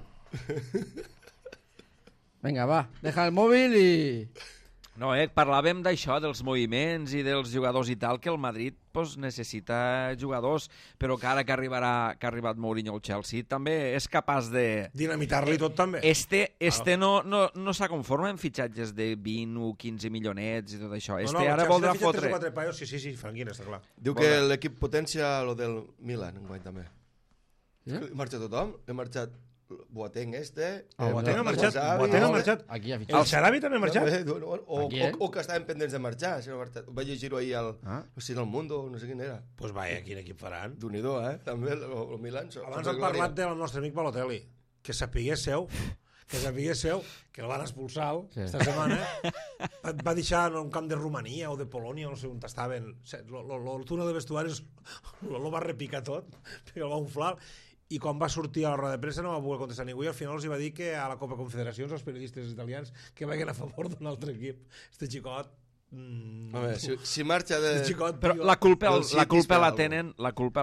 Venga, va, deja el móvil y... No, parlàvem d'això, dels moviments i dels jugadors i tal, que el Madrid pues, necessita jugadors, però que ara que ha arribat Mourinho al Chelsea també és capaç de... Dinamitar-li tot també. No s'ha conforma en fitxatges de 20 o 15 milionets i tot això. Ara voldrà fotre... 4 paios, sí, franquina, està clar. Diu que l'equip potència lo del Milan, enguany també. ¿Eh? Marxa tothom, he marxat Boateng Boateng ha marxat. Xavi, Boateng ha no, marxat. Aquí ha El fichado. Xarabi també ha marxat. Aquí, O que estaven pendents de marxar. Si no ha marxat. Vaig llegir-ho ahir al no sé, al Mundo, no sé quin era. Pues vaya, quin equip faran. Déu-n'hi-do, També el Milan. Abans hem parlat del nostre amic Balotelli, que sapiguéssiu que el van expulsar esta setmana, va deixar en un camp de Romania o de Polònia, no sé on estaven, el túnel de vestuaris lo va repicar tot, perquè el va inflar, i quan va sortir a la roda de premsa no va poder contestar ningú i al final els va dir que a la Copa Confederacions els periodistes italians que vagin a favor d'un altre equip. Este xicot... A veure, si marxa de... Però la culpa del City la espera tenen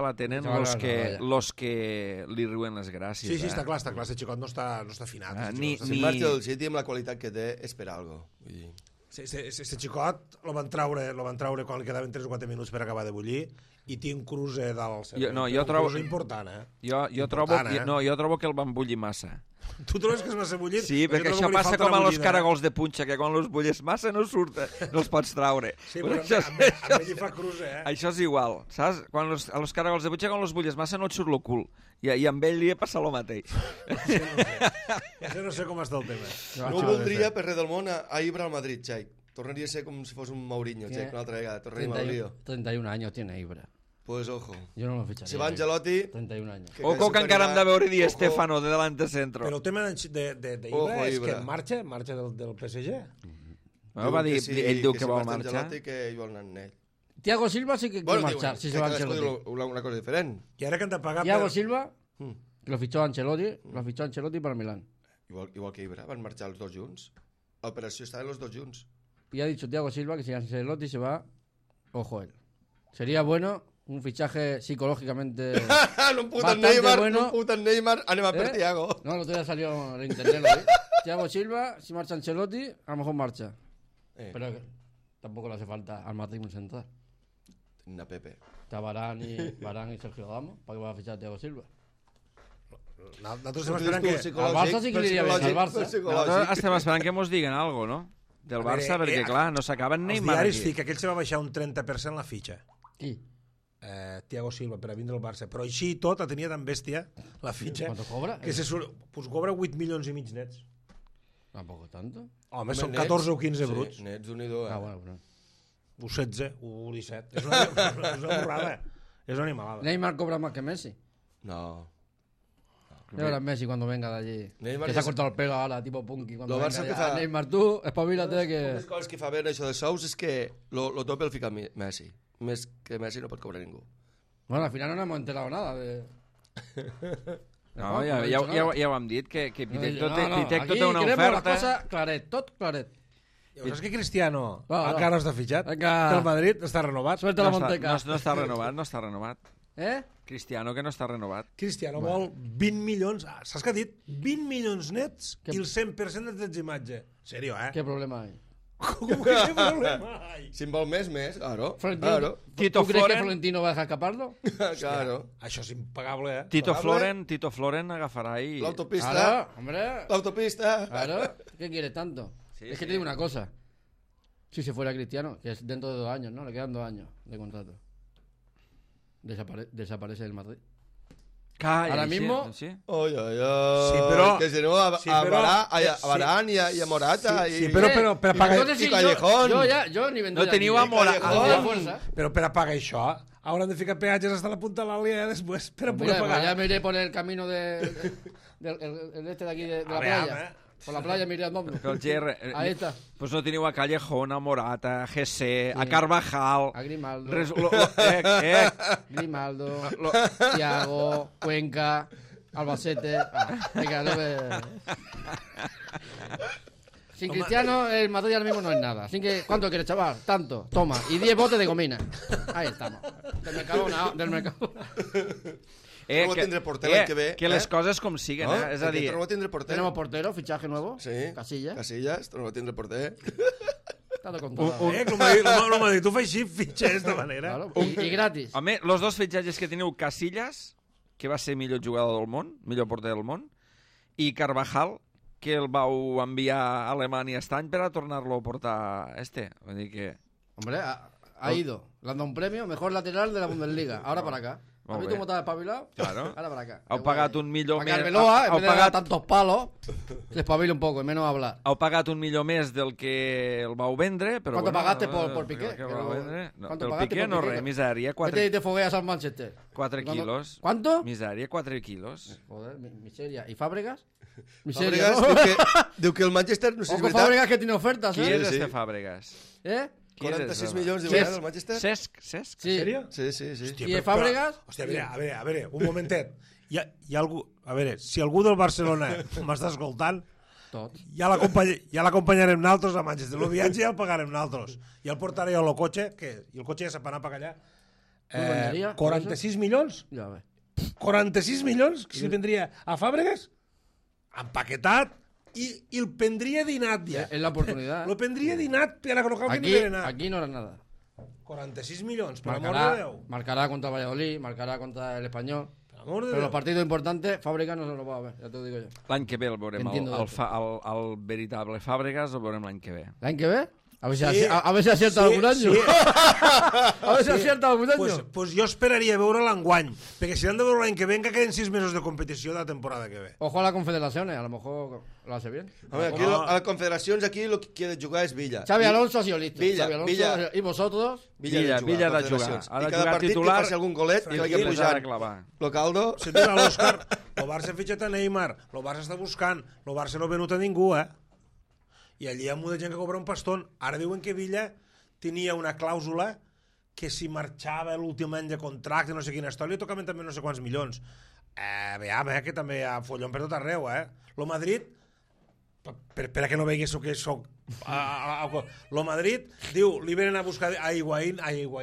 los que li riuen les gràcies. Sí, està clar, este xicot no està afinat. Si marxa del City amb la qualitat que té, espera algo. Vull dir... Este xicot lo van traure quan li quedaven 3 o 4 minuts per acabar de bullir i tinc Kruse dalt. Jo trobo... Kruse important, Jo trobo que el van bullir massa. Tu trobes que és massa bullit? Sí, perquè això passa com a los caragols de punxa, que quan los bulles massa no surten, no els pots traure. Sí, però a mi li fa Kruse, Això és igual, saps? A los caragols de punxa, quan los bulles massa no et surt lo cul. I amb ell li passa el mateix. Ja no sé com està el tema. No ho voldria per res del món a Ibra al Madrid, Xai. Tornaria a ser com si fos un Mourinho, Xai, una altra vegada. Tornaríem al lío. 31 años tiene Ibra. Pues ojo. Yo no lo ficharía. Si va Ancelotti... 31 años. Ojo que encara hem de veure Di Stéfano de delante centro. Però el tema d'Ibra és que marxa del PSG. Ell diu que vol marxar. Ancelotti que ell vol anar amb ell. Thiago Silva sí que quiere marchar, si se va Ancelotti. Una cosa diferent. I ara que han de pagar... Thiago Silva, que lo fichó Ancelotti para Milán. Igual que Ibra, van marxar els dos junts. L'operació estaven els dos junts. Y ha dicho Thiago Silva que si Ancelotti se va, ojo él. Sería bueno un fichaje psicológicamente no puta Neymar, anem a per Thiago. No, el otro día salió en internet. Thiago Silva, si marcha Ancelotti, a lo mejor marcha. Pero tampoco le hace falta al Madrid un central. Una Pepe. Está Varane y Sergio Ramos, ¿para qué va a fichar Thiago Silva? Nosaltres estem esperant que... Al Barça sí que li diria bé, al Barça. Nosaltres estem esperant que mos diguen alguna cosa, no? Del Barça, perquè clar, no s'acaben Neymar Els diaris aquí. fica que ell se va baixar un 30% la fitxa. Qui? Thiago Silva, per a vindre al Barça. Però així i tot, la tenia tan bèstia, la fitxa, ¿Cuánto cobra? que pues cobra 8 milions i mig nets. Tampoco tanto. Home, són 14 o 15 bruts. Sí, nets, Déu-n'hi-do. Bueno. O 16, o 17. És una borrada. És una animalada. Neymar cobra más que Messi. No. Ya verás Messi cuando venga de allí. Neymar que se ha es- cortado el pelo ahora, tipo punky. Cuando Lo venga Barça ya. que fa- Neymar, tú, espabilate que... Les coses que fa bé això de sous és que lo tope el fica Messi. Més que Messi no pot cobrar ningú. Bueno, al final no nos hemos enterado nada de... No, ja ho hem dit, que Pitecto Aquí té una queremos las oferta. cosas claret, tot claret. Saps que Cristiano Va. encara no està fitxat? Vinga. Que el Madrid està renovat. Suelta la monteca. No està renovat. ¿Eh? Cristiano que no està renovat. Cristiano vol 20 milions... Saps què ha dit? 20 milions nets Que- i el 100% de drets d'imatge. Serio, ¿Qué problema hay? Com que qué problema hay? Si en vol més, claro. Florentino, Claro. Tito ¿Tú crees que Floren- Florentino va a dejar escaparlo? Claro. Això és impagable, Tito Probable. Floren agafarà i... L'autopista. Claro, hombre. L'autopista. Claro. ¿Qué quieres tanto? Sí, es que sí. te digo una cosa. Si se fuera Cristiano, que es dentro de 2 años, ¿no? Le quedan 2 años de contrato. Desaparece del Madrid. Ahora mismo... Sí? Oye, Sí, però- que si no, a Varane y a Morata Sí, y però per pagar... Entonces, sí, Callejón. yo ni vendría No teniu aquí. amor Callejón. Fuerza. Però per a pagar això, hauran de ficar peatges hasta la punta de la línia després per a poder Mira, pagar. ya me iré por el camino del el este de aquí de la veure, playa. Por la playa me iré andando. Que el GR... Ahí está. Pues no teniu a Callejón, a Morata, a GC, a Carvajal... A Grimaldo. Grimaldo, Thiago, Cuenca, Albacete. Venga, no me... Sin Cristiano, el Madrid ahora mismo no es nada. Así que, ¿cuánto quieres, chaval? Tanto. Toma. Y 10 botes de gomina. Ahí estamos. Del Mercadona, del Mercadona. No tindré porter l'any que ve, que les coses com siguen, no? És a dir... No va tindre porter. Tenemos portero, fichaje nuevo. Sí. Casillas. Casillas, no va tindre porter. Está todo controlado. El Madrid ho fa així, fitxa d'esta manera. Claro. Y gratis. Home, los dos fitxatges que teniu, Casillas, que va ser millor jugador del món, millor porter del món, i Carvajal, que el vau enviar a Alemanya aquest any per a tornar-lo a portar Vull dir que... Hombre, ha ido. Le han dado un premio, mejor lateral de la Bundesliga. Ahora para acá. ¿Has visto cómo está espabilado? Claro. Ahora para acá. Heu pagat un millor Para més... Carmeloa, en Heu vez de dar pagat, tantos palos, se espabile un poco y menos hablar. heu pagat un millor més del que el vau vendre, però ¿Cuánto bueno... pagaste por Piqué? Que el vau vendre. No, ¿Cuánto pel pagaste Piqué por no Piqué? res, misèria, Vete y te fogueas al Manchester. 4 No, no. quilos. ¿Cuánto? Misèria, 4 quilos. Joder, miseria. ¿Y Fábregas? Fàbregas ¿no? diu que el Manchester, no sé si és Ojo veritat, Fábregas que tiene ofertas, Qui ¿eh? és sí. este Fàbregas? ¿Eh? Qui és 46 este? milions diu Cesc. el Manchester. Cesc? Sí. En sèrio? Sí, sí, sí. ¿Y el Fábregas? Hòstia, a veure, un momentet. Hi ha algú... A veure, si algú del Barcelona m'està escoltant, Tot. ja l'acompanyarem naltros a Manchester. El viatge ja el pagarem naltros. Ja el portaré al cotxe, i el cotxe ja se'n va anar per allà. vendria, 46 milions? Ya ves. 46 milions? Que si vendria a Fàbregas? Empaquetat i el prendria dinat ja. Es la oportunidad. Lo prendria dinat per a col·locar el Aquí, primer anar. aquí no era nada. 46 milions, per amor de Déu. Marcará contra Valladolid, marcará contra el Español. Per amor de Pero los Déu. partidos importantes, Fábregas no se los va a ver, ya te lo digo yo. L'any que ve el veurem, Entiendo esto. el veritable Fàbregas el veurem l'any que ve. ¿La hay que ver? A ver si, Sí. a ver si acierta Sí, algún año. sí. A ver si acierta algún año. Pues jo esperaria veure l'enguany, perquè si han de veure l'any que ve encara queden 6 mesos de competició de la temporada que ve. Ojo a las confederaciones, a lo mejor lo hace bien. Home, aquí, No. a les confederacions, aquí el que ha de jugar és Villa. Xavi Alonso ha sido listo. Villa, Xavi Alonso, Villa. y vosotros, Villa a ha de jugar. confederacions. Ha de I cada jugar partit titular que faci algun golet, que i l'hagi les ha de pujant. clavar. Lo caldo... Si mira l'Òscar, el Barça ha fitxat a Neymar, el Barça està buscant, el Barça no ha venut a ningú, I allí hi ha molta gent que cobra un pastón. Ara diuen que Villa tenia una clàusula que si marxava l'últim any de contracte, no sé quina història, tocaven també no sé quants milions. Veiem, que també hi ha follon per tot arreu, Lo Madrid, per a que no veigués que soc... Lo Madrid, diu, li venen a buscar a Higuaín,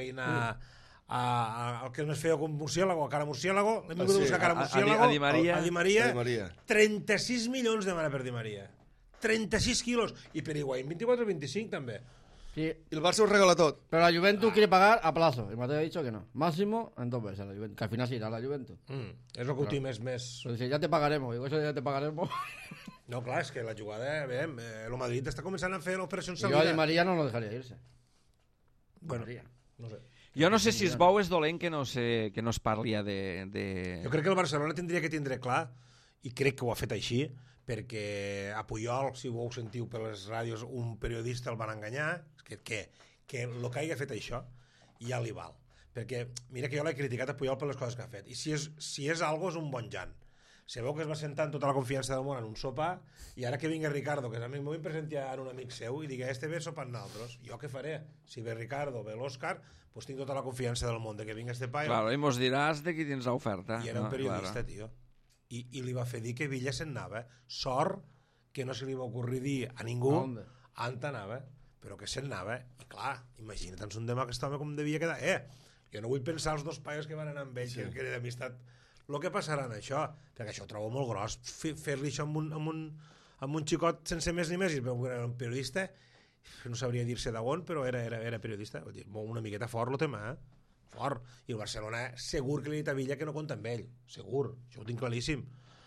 el que no es feia com murciélago, a cara murciélago, l'hem vingut a buscar cara murciélago, a Di Maria. a Di Maria, A Di Maria. 36 milions demana per Di Maria. 36 quilos. I per Higuaín 24-25 també. sí. I el Barça ho regala tot. Pero la Juventus quiere pagar a plazo. Y Mateo ha dicho que no. Máximo en 2 veces la Juventus. Que al final sí irá la Juventus. És el que ho tinc més... Pero dice, ya te pagaremos. Digo, eso ya te pagaremos. No, clar, és que la jugada, el Madrid està començant a fer l'operació en Y yo a Di salida. María no lo dejaría irse. Bueno, María. no sé. Jo no sé si es bou és dolent que no es parli de... Jo crec que el Barcelona tindria que tindre clar, i crec que ho ha fet així, perquè a Puyol, si ho sentiu per les ràdios, un periodista el van enganyar, que el que hagi fet això ja li val. Perquè mira que jo l'he criticat a Puyol per les coses que ha fet, i si és algo és un bon jan. Se veu que es va sentar amb tota la confiança del món en un sopar, i ara que vingui Ricardo, que és amic meu, em presentia en un amic seu i digui, ve sopar amb nosaltres. Jo què faré? Si ve Ricardo, ve l'Òscar, doncs tinc tota la confiança del món de que vingui este paio. Claro, i mos diràs de qui tens l'oferta. I era un periodista, tio. I li va fer dir que Villa se'n anava. Sort que no se li va ocorrir dir a ningú ¿A dónde? on anava, però que se'n anava. I clar, imagina't en un demà aquest home com devia quedar. Jo no vull pensar els dos paios que van anar amb ell, sí. que era d'amistat. El que passarà en això, perquè això ho trobo molt gros, fer-li això amb un xicot sense més ni més, i era un periodista, no sabria dir-se d'on, però era periodista. Vull dir, una miqueta fort el tema, Fort. I el Barcelona segur que li ha dit a Villa que no compta amb ell. Segur. Això ho tinc claríssim.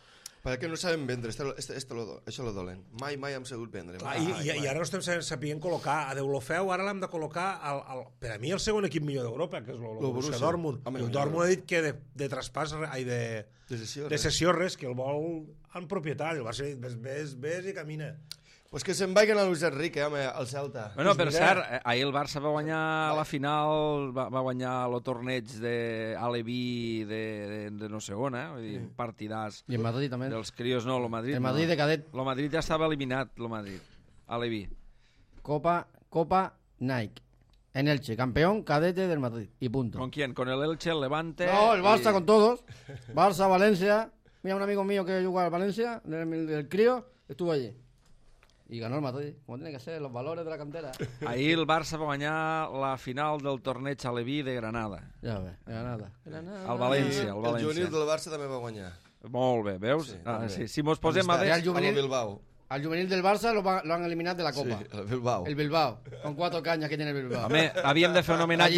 Perquè no saben vendre, això és lo dolent. Mai hem sabut vendre. Clar, i ara no estem sapient col·locar, a Deulofeu ara l'hem de col·locar, per a mi, el segon equip millor d'Europa, que és el Borussia Dortmund. I el Dortmund ha dit que de traspàs, de cessió res, que el vol en propietat, el Barça ves i camina. Pues que se'n vagin a Luis Enrique, home, al Celta. Bueno, per cert, ahir el Barça va guanyar la final, va guanyar el torneig d'Aleví de no sé on, vull dir, partidàs. I en Madrid també. Dels crios, no, el Madrid. El Madrid de cadet. El Madrid ja estava eliminat, el Madrid. Aleví. Copa Nike. En Elche, campeón cadete del Madrid. Y punto. ¿Con quién? ¿Con el Elche, el Levante? No, el Barça con todos. Barça, Valencia. Mira, un amigo mío que juega al Valencia, del crío, estuvo allí. Y ganó el Madrid, como tiene que ser, los valores de la cantera. Ahir el Barça va guanyar la final del torneig Aleví de Granada. Ja bé, Granada. El València, el València. El juvenil del Barça també va guanyar. Molt bé, veus? Sí, si mos posem a el Bilbao. Al juvenil del Barça lo han eliminado de la Copa. Sí, el Bilbao. El Bilbao, con 4 cañas que tiene el Bilbao. Home, havíem de fer un homenatge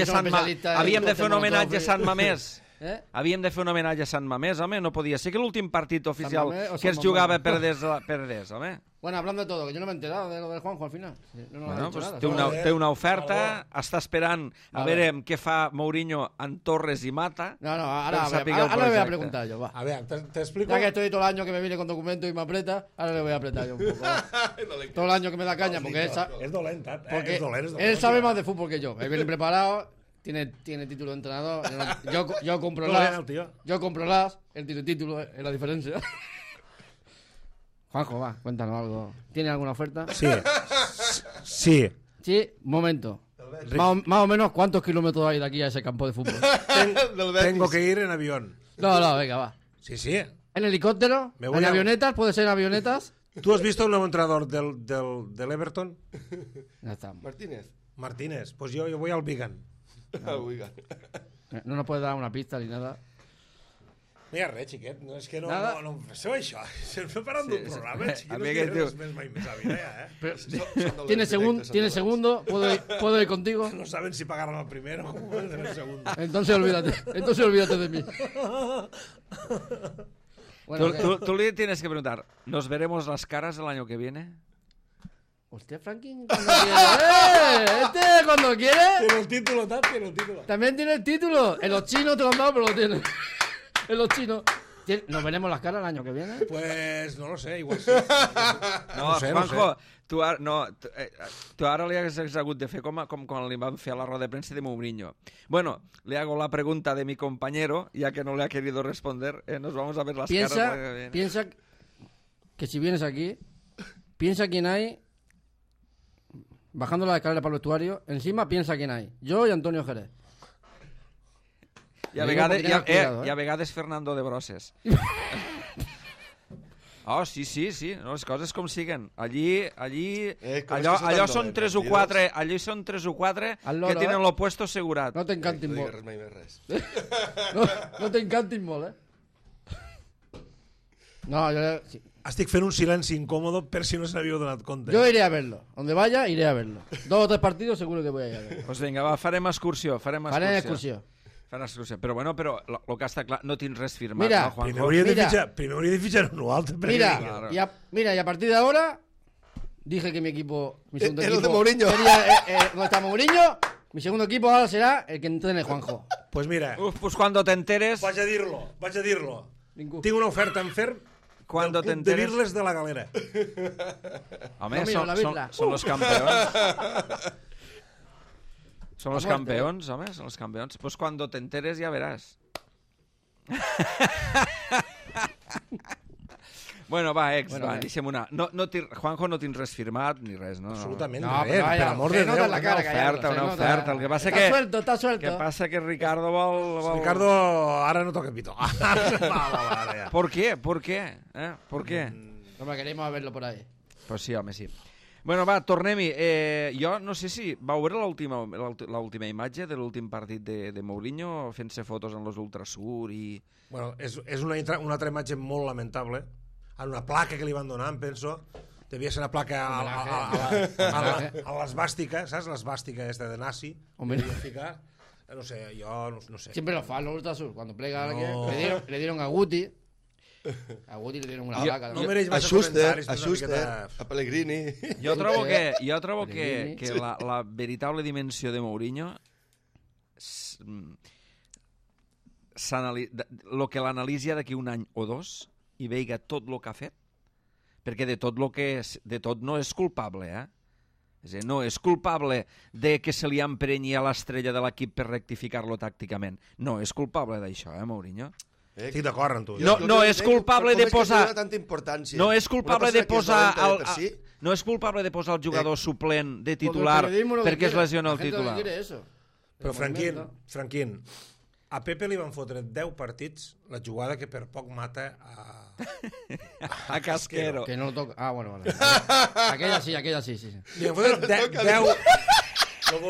a Sant Mamés. Havíem de fer un homenatge a Sant Mamés, home, no podia ser que l'últim partit oficial que es jugava perdés, home. Bueno, hablando de todo, que yo no me he enterado de lo del Juanjo al final. Bueno, pues té una oferta, està esperant a veure què fa Mourinho en Torres i Mata. No, ahora le voy a preguntar yo, va. A ver, te explico. Ya que estoy todo el año que me viene con documentos y me aprieta, ahora le voy a apretar yo un poco. Todo el año que me da caña, porque es dolenta. Porque él sabe más de fútbol que yo. Él viene preparado. Tiene título de entrenador. Yo compro las. Él tiene título, es la diferencia. Juanjo, va, cuéntanos algo. ¿Tiene alguna oferta? Sí. Sí, momento. Más o menos, ¿cuántos kilómetros hay de aquí a ese campo de fútbol? Tengo que ir en avión. No, venga, va. Sí. ¿En helicóptero? ¿En avionetas? ¿Puede ser en avionetas? ¿Tú has visto el nuevo entrenador del Everton? Ya está. Martínez. Pues yo voy al Wigan. No nos puedes dar una pista ni nada. No hi ha res, xiquet. No, és que no penseu això. Sempre parlant d'un programa, xiquet, no quiero res més a vida, ja, ¿Tiene segundo? ¿Puedo ir contigo? No saben si pagaron al primero o cómo es el segundo. Entonces olvídate de mí. Bueno, tú le tienes que preguntar, ¿nos veremos las caras el año que viene? Hostia, Franklin, cuando quiere. Cuando quiere. Tiene el título. También tiene el título. En los chinos te lo han dado, pero lo tiene. En los chinos. ¿Nos veremos las caras el año que viene? Pues no lo sé, igual sí. No sé, Juanjo, tu ara li has hagut de fer com quan li van fer a la roda de premsa de Mourinho. Bueno, le hago la pregunta de mi compañero, ya que no le ha querido responder. Nos vamos a ver las caras. Piensa que si vienes aquí, piensa quién hay. Bajando la escalera para el vestuario, encima piensa quién hay. Yo y Antonio Jerez. I a vegades Fernando de Broses. Oh, sí. No, les coses com siguen. Allí allò són 3 o 4, allí són 3 o 4 que tenen lo puesto assegurat. No t'encantin molt. Res mai més res. No t'encantin molt, No, yo... Sí. Estic fent un silenci incòmodo per si no se n'havíeu donat compte. Yo iré a verlo. Donde vaya, iré a verlo. 2 o 3 partidos seguro que voy a ir a verlo. Pues venga, va, farem excursió. Farem excursió. Però bueno, el que està clar, no tens res firmat, mira, no, Juanjo? Primer hauria de fichar un altre. Mira, y a partir de ahora dije que mi segundo equipo... El de Mourinho. ¿Dónde está Mourinho? Mi segundo equipo ahora será el que entrene Juanjo. Pues mira... Pues cuando te enteres... Vaig a dir-lo. Tinc una oferta en ferm Cuando del club de Birles de la Galera. Home, son los campeones. Son los campeones, home, son los campeones. Pues cuando te enteres ya verás. Bueno, va, deixem una. Juanjo, no tens res firmat ni res, no? Absolutament res, per amor de Déu. Una oferta. El que passa que... Está suelto. Que passa que Ricardo vol... Ricardo, ara no toca el pito. ¿Por qué? ¿Por qué? Hombre, queremos verlo por ahí. Pues sí, home, sí. Bueno, va, tornem-hi. Jo no sé si va veure l'última imatge de l'últim partit de Mourinho fent-se fotos en los Ultrasur i... Bueno, és una altra imatge molt lamentable. En una placa que li van donar, em penso, devia ser una placa a l'esbàstica, saps? L'esbàstica esta de nazi. No sé, jo no sé. Siempre lo fan los Ultrasur. Cuando plega a alguien, le dieron a Guti. A Guti li tenen una placa. No mereix massa Schuster, comentaris. a Schuster, a Pellegrini... Jo trobo que la veritable dimensió de Mourinho el que l'analitzi d'aquí un any o dos i veiga tot el que ha fet, perquè de tot no és culpable, És a dir, no és culpable de que se li emprenyi a l'estrella de l'equip per rectificar-lo tàcticament. No és culpable d'això, Mourinho? Estic d'acord amb tu. No és culpable de posar... tanta importància. No és culpable de posar... No és culpable de posar el jugador suplent de titular perquè es lesiona el titular. Però, Franquín, a Pepe li van fotre 10 partits la jugada que per poc mata a Casquero. Que no lo toca. Ah, bueno, vale. Aquella sí. Li van fotre 10... Lo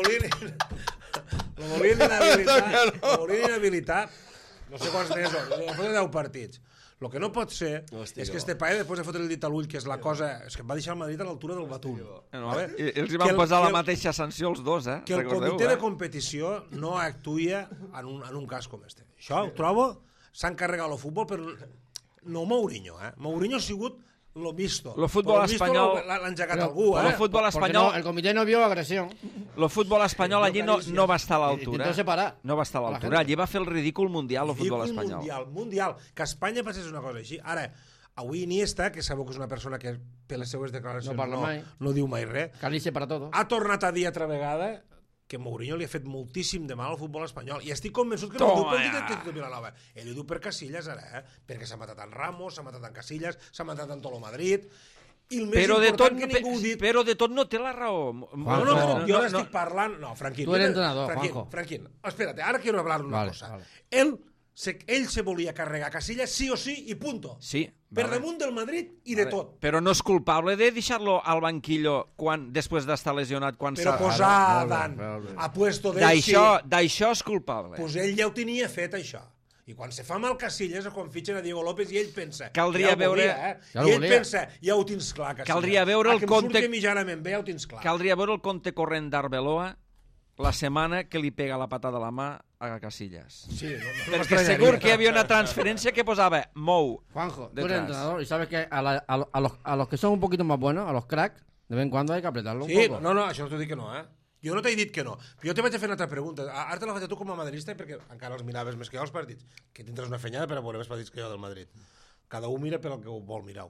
volien inhabilitar no sé quants mesos. Li van fotre 10 partits. El que no pot ser és que este paio després de fotre el dit a l'ull, que és la cosa... És que va deixar el Madrid a l'altura del batún. Ells hi van posar la mateixa sanció els dos, Que el comitè de competició no actua en un cas com este. Això ho trobo... S'ha encarregat el futbol, però no Mourinho, Mourinho ha sigut lo visto. Lo futbol espanyol... L'ha engegat algú, Lo futbol espanyol... El comitè no vio agresión. Lo futbol espanyol allí no va estar a l'altura. No va estar a l'altura. Allí va fer el ridícul mundial, el futbol espanyol. Mundial. Que Espanya passés una cosa així. Ara, avui Iniesta, que sabeu que és una persona que per les seues declaracions no diu mai res, Calice para todo. Ha tornat a dir altra vegada que Mourinho li ha fet moltíssim de mal al futbol espanyol. I estic convençut que no ho diu pel dit de Vilanova. Ell ho diu per Casillas, ara, perquè s'ha matat en Ramos, s'ha matat en Casillas, s'ha matat en Tolo Madrid... Però de tot no té la raó. Jo no estic parlant... No, Franquín. Tu eres entrenador, Juanjo. Franquín, espérate, ara quiero hablar una cosa. Ell se volia carregar Casillas sí o sí i punto. Sí. Per damunt del Madrid i de tot. Però no és culpable de deixar-lo al banquillo després d'estar lesionat. Però posar a puesto d'ell sí. D'això és culpable. Pues ell ja ho tenia fet, això. I quan se fa mal Casillas, quan fitxen a Diego López, i ell pensa... Caldria veure... I ell pensa, ja ho tens clar, Casillas. Caldria veure el compte... Que em surti mitjanament bé, ja ho tens clar. Caldria veure el compte corrent d'Arbeloa la setmana que li pega la patada a la mà a Casillas. Sí, perquè segur que hi havia una transferència que posava Mou. Juanjo, tú eres entrenador y sabes que a los que son un poquito más buenos, a los cracks, de vez en cuando hay que apretarlo un poco. No, això no t'ho dic que no, Jo no t'he dit que no. Però jo te vaig a fer una altra pregunta. Ara te la faig a tu com a madridista perquè encara els miraves més que jo els partits. Que tindràs una fenyada per a veure més partits que jo del Madrid. Cada un mira per el que vol mirar.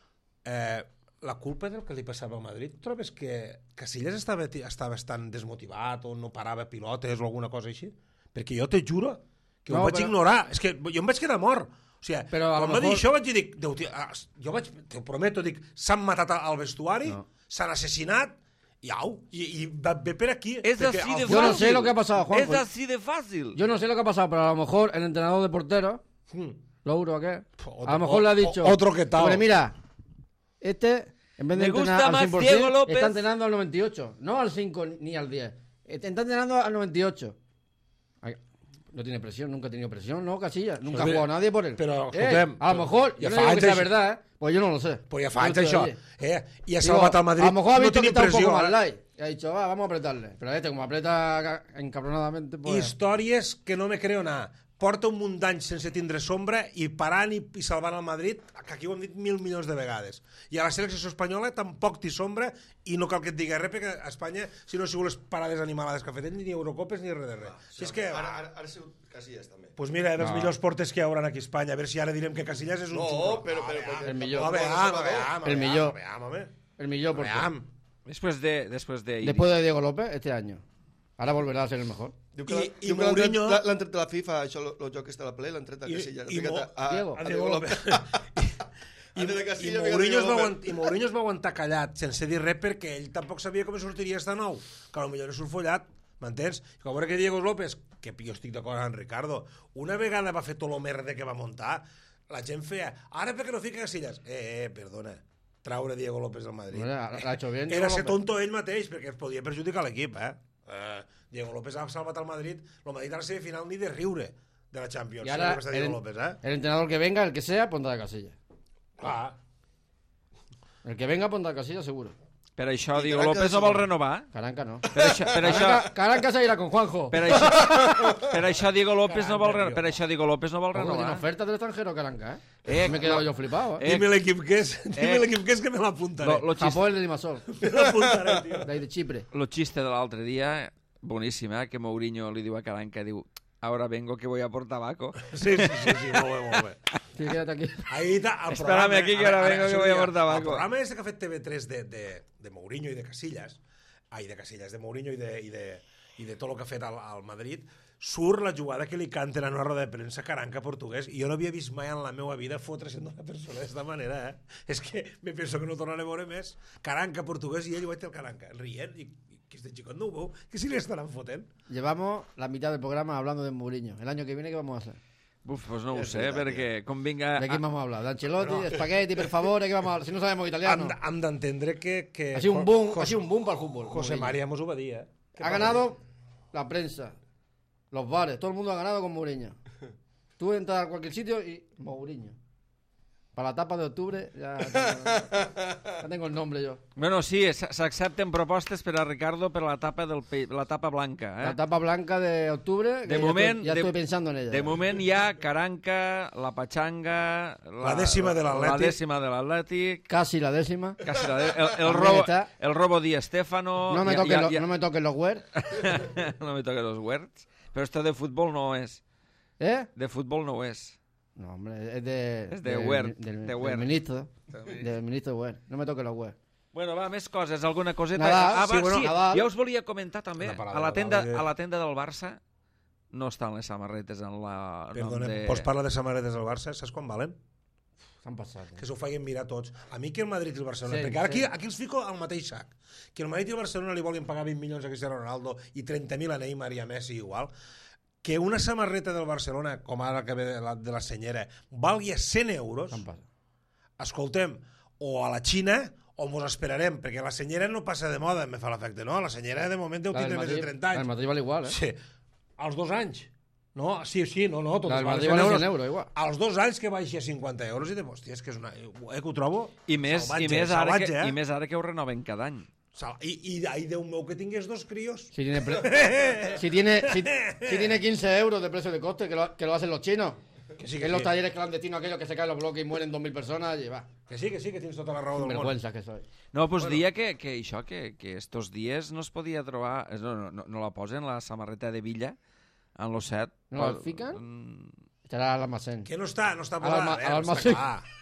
La culpa del que li passava al Madrid, trobes que Casillas estava bastant desmotivat o no parava pilotes o alguna cosa així? Perquè jo te juro que ho vaig ignorar. És que jo em vaig quedar mort. O sigui, quan va dir això vaig dir, jo vaig, t'ho prometo, s'han matat al vestuari, s'han assassinat, y ve por aquí. Es así de fácil. Yo no sé lo que ha pasado, Juan. Es así de fácil. Yo no sé lo que ha pasado, pero a lo mejor el entrenador de portero, Louro, ¿qué? A lo mejor le ha dicho... Otro que tal. Pero mira, en vez de entrenar al 100%, está entrenando al 98. No al 5 ni al 10. Está entrenando al 98. No tiene presión, nunca ha tenido presión, ¿no, Casillas? Nunca ha jugado nadie por él. Però, a lo mejor, yo no digo que sea verdad, pues yo no lo sé. Pues ya fa anys això. I ha salvat al Madrid. A lo mejor ha visto no que está un poco más light. light. Y ha dicho, vamos a apretarle. Pero como aprieta encabronadamente, pues... Històries que no me creo nada. Porta un munt d'anys sense tindre sombra i parant i salvant el Madrid, que aquí ho hem dit 1.000 milions de vegades. I a la selecció espanyola tampoc té sombra i no cal que et digui res, perquè a Espanya, si no ha sigut les parades animalades que ha fet ell, ni Eurocopes ni res de res. Sí, és que... Ara ha sigut Casillas també. Pues mira, els millors portes que hi haurà aquí a Espanya, a veure si ara direm que Casillas és un xurro. No, però... El millor. El millor. El millor porter. Después de Diego López, este año. Ahora volverá a ser el mejor. I Mourinho... L'han tret de la FIFA, això, el joc que està a la Play, l'han tret de Casillas. Diego López. I Mourinho es va aguantar callat, sense dir res, perquè ell tampoc sabia com sortiria esta nou, que potser no surt follat, m'entens? I com que Diego López, que jo estic d'acord amb Ricardo, una vegada va fer tot el merde que va muntar, la gent feia, ara perquè no fica Casillas? Perdona, traure Diego López del Madrid. Era ser tonto ell mateix, perquè es podia perjudicar l'equip, Diego López ha salvat al Madrid, el Madrid ara de final ni de riure de la Champions. Y ahora el entrenador que venga, el que sea, pondrá a Casillas. Clar. El que venga pondrá a Casillas seguro. Per això Diego López no vol renovar. Caranca no. Per això... Caranca se irá con Juanjo. Per això Diego López no vol renovar. Per això Diego López no vol Tiene renovar. oferta del extranjero Caranca, ¿eh? Me he quedado yo flipado, ¿eh? Dime l'equip que és, que me l'apuntaré. Japón de Limassol. Me l'apuntaré, tio. De ahí de Chipre. Lo chiste de l'altre dia, boníssim, que Mourinho li diu a Caranca, diu, ahora vengo que voy a por tabaco. Sí, molt bé. Sí, quédate aquí. Ahí está, Espérame aquí que ahora vengo que voy a por tabaco. El programa ese que ha fet TV3 de Mourinho i de Casillas, de Mourinho i de tot el que ha fet al Madrid, surt la jugada que li canten en una roda de premsa Caranca portuguès, i jo no havia vist mai en la meva vida fotre's una persona d'esta manera, És que me penso que no tornaré a veure més. Caranca portuguès i ell ho el Caranca, rient, i que este chico no ho veu, que si li estaran fotent. Llevamos la mitad del programa hablando de Mourinho. El año que viene, ¿qué vamos a hacer? Uf, pues no ho sé, perquè com vinga... ¿De quién vamos a hablar? ¿De Ancelotti, de Spaghetti, por favor? ¿De qué vamos a hablar? Si no sabemos italiano. Hem d'entendre que... Ha sido un boom para el fútbol. José María mos ho va dir, Ha ganado la prensa, los bares, todo el mundo ha ganado con Mourinho. Tú entras a cualquier sitio y Mourinho. Para la tapa de octubre ya tengo el nombre yo. Bueno, sí, s'accepten propostes per a Ricardo per la tapa blanca. La tapa blanca de octubre, de moment, ya estoy pensando en ella. De moment hi ha Caranca, la Pachanga... La dècima de l'Atlètic. La dècima de l'Atlètic. Casi la décima. El robo Di Stéfano... No me toquen los Werts. No me toquen los Werts. Pero esto de fútbol no es. ¿Eh? De fútbol no es. No, hombre, es del ministro. Del ministro Wert. No me toque los Wert. Bueno, va, més coses, alguna coseta. Nadal, ja us volia comentar també. A la tenda del Barça no estan les samarretes en la... Perdona, pots parlar de samarretes del Barça? Saps quan valen? S'han passat. Que s'ho facin mirar tots. A mi que el Madrid i el Barcelona, perquè ara aquí els fico al mateix sac. Que el Madrid i el Barcelona li volien pagar 20 milions a Cristiano Ronaldo i 30.000 a Neymar i a Messi igual. Que una samarreta del Barcelona, com ara que ve de la senyera, valgui 100 euros, escoltem, o a la Xina o mos esperarem, perquè la senyera no passa de moda, me fa l'efecte, no? La senyera de moment deu tindre més de 30 anys. El Madrid val igual, Sí, als 2 anys. No, sí, no, totes valen 100 euros, igual. Als 2 anys que baixi a 50 euros i de hòstia, és que és una... que ho trobo I més ara que ho renoven cada any. Y Déu meu que tingués 2 críos. Si tiene 15 euros de precio de coste, que lo hacen los chinos. Que sí, los talleres clandestinos aquellos que se caen los bloques y mueren 2.000 personas, y va. Que sí, tienes tota la raó del món. Vergüenza que soy. No, pues deia que això, que estos dies no es podia trobar... No la posen, la samarreta de Villa, en los 7. ¿No la fican? Estarà a l'almacén. Que no està posada, a l'almacén.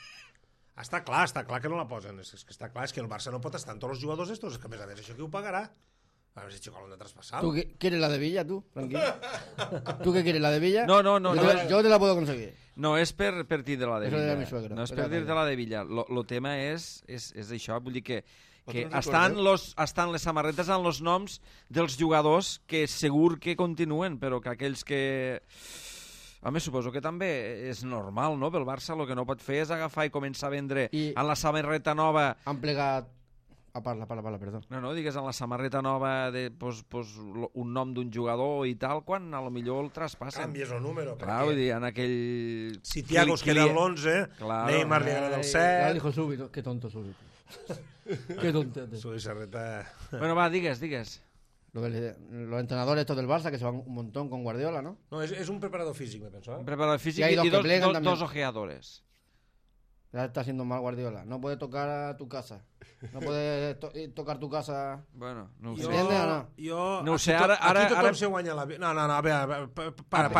Està clar que no la posen. És que està clar, és que el Barça no pot estar amb tots els jugadors estos, és que a més a més això qui ho pagarà? A ver si chico lo de traspasado. ¿Tú quieres la de Villa, tú? Tranquilo. ¿Tú qué quieres, la de Villa? No. Yo te la puedo conseguir. No és per dir de la de Villa. Mi suegro. No és per dir de la de Villa. Lo tema és això, vull dir que estan les samarretes amb els noms dels jugadors que segur que continuen, però que aquells que... Home, suposo que també és normal, no? Pel Barça el que no pot fer és agafar i començar a vendre en la samarreta nova... Han plegat... Parla, perdó. No, digues en la samarreta nova de un nom d'un jugador i tal, quan a lo millor el traspassen. Canvies el número. Clar, vull dir, en aquell... Si Thiago es queda l'11, Neymar li agrada el 7... Ya dijo súbito, qué tonto súbito. Qué tonto. Su sarreta... Bueno, va, digues. Los entrenadores estos del Barça que se van un montón con Guardiola, ¿no? No, es un preparador físico, me penso. Un preparador físico y dos ojeadores. Ya está haciendo mal Guardiola. No puede tocar tu casa. No puede tocar tu casa. Bueno, no ho sé. ¿Entiendes o no? Jo... No ho sé, ara... Aquí tothom se guanya la vida. No, a veure... Para.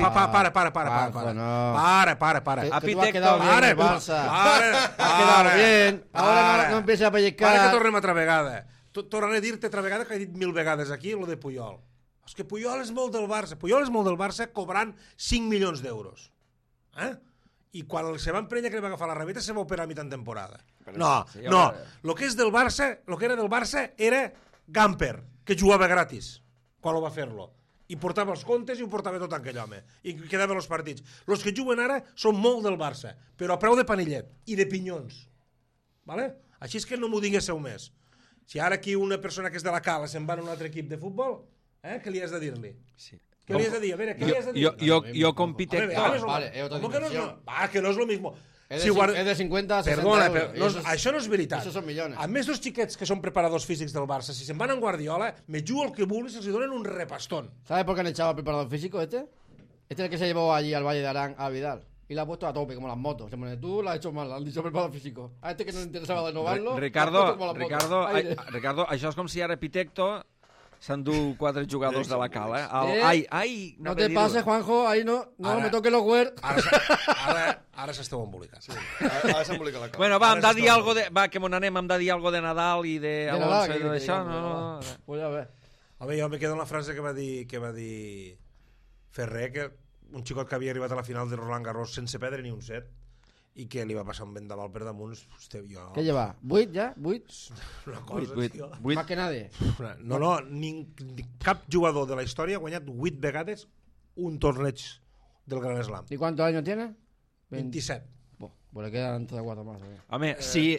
Que tú has quedado bien el Barça. Has quedado bien. Ahora no empieces a pellizcar. Para que tornem altra vegada. Tornaré a dir-te altra vegada que he dit 1000 vegades aquí lo de Puyol. És que Puyol és molt del Barça. Cobrant 5 milions d'euros. I quan se va emprenyar que li va agafar la rabeta se va operar a mitjan temporada. No. Lo que era del Barça era Gamper, que jugava gratis quan va fer-lo. I portava els comptes i ho portava tot aquell home. I quedava els partits. Els que juguen ara són molt del Barça, però a preu de panillet i de pinyons. Vale? Així és que no m'ho diguéssiu més. Si ara aquí una persona que és de la Cala se'n va a un altre equip de futbol, què li has de dir-li? Sí. ¿Qué le has de decir? A ver, ¿qué le has de decir? Yo compite... Que no es lo mismo. És de 50 a 60 Perdona, euros. això no és veritat. Això són milions. A més dels xiquets que són preparadors físics del Barça, si se'n van a Guardiola, me jugo el que vulguis i els donen un repastón. ¿Sabes por qué han echado al preparador físico este? Este es el que se llevó allí al Valle de Arán a Vidal. Y la ha puesto a tope, como las motos. Se pone, tú la has hecho mal, le han dicho preparador físico. A este que no le interesaba renovarlo... Ricardo, això és com si ara Pitecto s'endú 4 jugadors de la cala. No te pases, Juanjo, ahí no me toques los huer. Ara s'esteu embolicant. Sí, ara s'ha embolicat la cara. Bueno, va, hem de dir algo de... Va, que m'on anem, hem de dir algo de Nadal i de Alonso i d'això. No. Pues ja ve. Home, jo me quedo en la frase que va dir Ferrer, que un xicot que havia arribat a la final de Roland Garros sense perdre ni un set i que li va passar un vendaval per damunt. Hosti, jo... Què lleva? 8 ja? 8? Una cosa, 8. Más que nadie. No, cap jugador de la història ha guanyat 8 vegades un torneig del Gran Slam. ¿Y cuántos años tiene? 27. Pues le quedan 3 o 4 más. Home,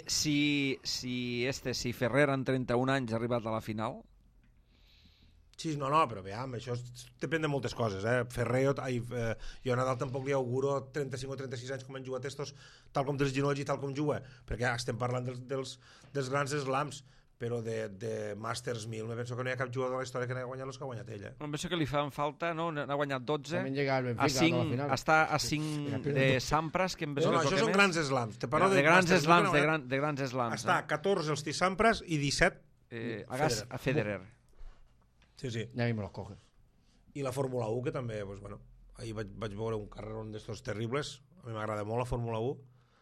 si Ferrer en 31 anys ha arribat a la final... Sí, no, però veiem, això depèn de moltes coses, Ferrer, jo a Nadal tampoc li auguro 35 o 36 anys com han jugat estos, tal com dels genolls i tal com juga, perquè estem parlant dels grans slams, però de Masters 1000, me penso que no hi ha cap jugador de la història que n'ha guanyat els que ha guanyat ella. Em penso que li fan falta, no? N'ha guanyat 12. També llega el Benfica està a 5 de Sampras, que em penso que això són grans slams. De grans slams. Està 14 els Sampras i 17 a Federer. Sí. Ya mismo los coge. I la Fórmula 1, que també, pues, bueno, ahir vaig veure un carrerón d'estos terribles, a mi m'agrada molt la Fórmula 1,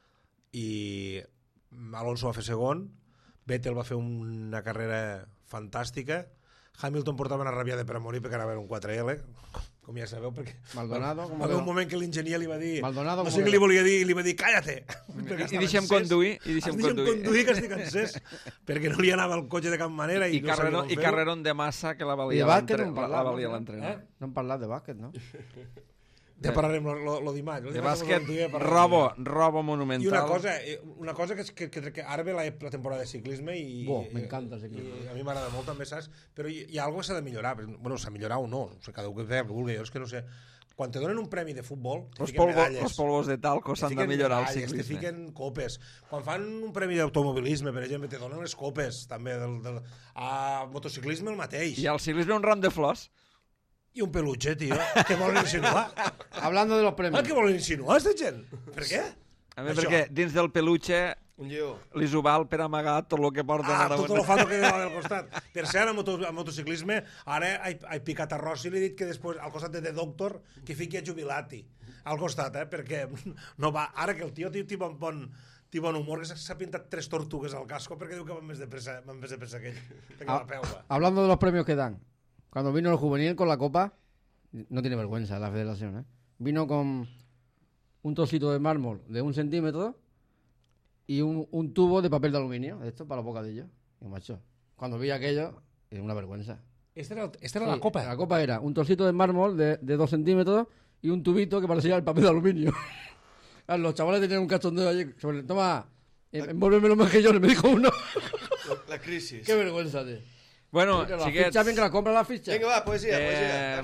i Alonso va fer segon, Vettel va fer una carrera fantàstica, Hamilton portava una rabiada per a morir perquè anava en un 4L, com ja sabeu, perquè Maldonado, va haver un moment que l'enginyer li va dir, Maldonado, no sé què li volia dir, i li va dir, cállate! I deixa'm conduir. Deixa'm conduir, que estic encès, perquè no li anava el cotxe de cap manera. I carrerón de massa que la valia l'entrenar. No hem parlat de bàsquet, no? Ja parlarem lo dimarts. De bàsquet, robo monumental. I una cosa que ara ve la temporada de ciclisme i m'encanta el ciclisme. A mi m'agrada molt també, saps? Però hi ha alguna cosa que s'ha de millorar. Bueno, s'ha de millorar o no. O sigui, cada un que fa el que vulgui. Jo és que no sé. Quan te donen un premi de futbol, te fiquen medalles. Els polvos de talco s'han de millorar al ciclisme. Te fiquen copes. Quan fan un premi d'automobilisme, per exemple, te donen les copes també. A motociclisme el mateix. I al ciclisme un ram de flors. I un peluche, tío. Què volen insinuar? Hablando de los premios. Què volen insinuar, esta gent? Per què? A mi perquè dins del peluche un lleó li val per amagar tot el que porta. Tot el falto que deu al costat. Per ser, a motociclisme, ara he picat a Rossi i li he dit que després, al costat de The Doctor, que fiqui a Jubilati. Al costat, perquè no va. Ara que el tio té bon humor, que s'ha pintat 3 tortugues al casco perquè diu que van més de pressa que ell. Hablando de los premios que dan. Cuando vino el juvenil con la copa, no tiene vergüenza la federación, vino con un trocito de mármol de 1 centímetro y un tubo de papel de aluminio, esto para los bocadillos. Y macho, cuando vi aquello, es una vergüenza. ¿Esta era la copa? La copa era un trocito de mármol de 2 centímetros y un tubito que parecía el papel de aluminio. Los chavales tenían un cachondeo allí. Toma, envuélveme los mejillones, me dijo uno. La crisis. Qué vergüenza, tío. Bueno, xiquets... La ficha, que la compra la ficha. Vinga, va, poesia.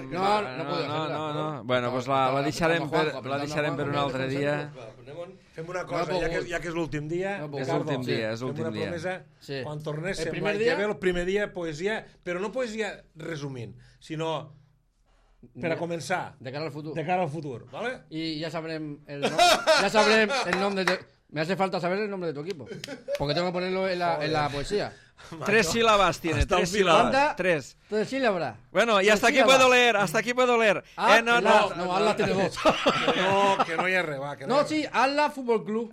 No. Bueno, pues la deixarem per un altre dia. Fem una cosa, ja que és l'últim dia, és l'últim dia. Fem una promesa, quan tornéssim el primer dia, poesia, però no poesia resumint, sinó per a començar. De cara al futur. ¿Vale? Y ya sabrem el nombre de... Me hace falta saber el nombre de tu equipo, porque tengo que ponerlo en la poesía. 3 sílabas tiene, 3 sílabas. 3 sílabas. Bueno, y hasta aquí puedo leer, No, Atlas tiene 2. Que no hi ha res, va. No, sí, Atlas Fútbol Club.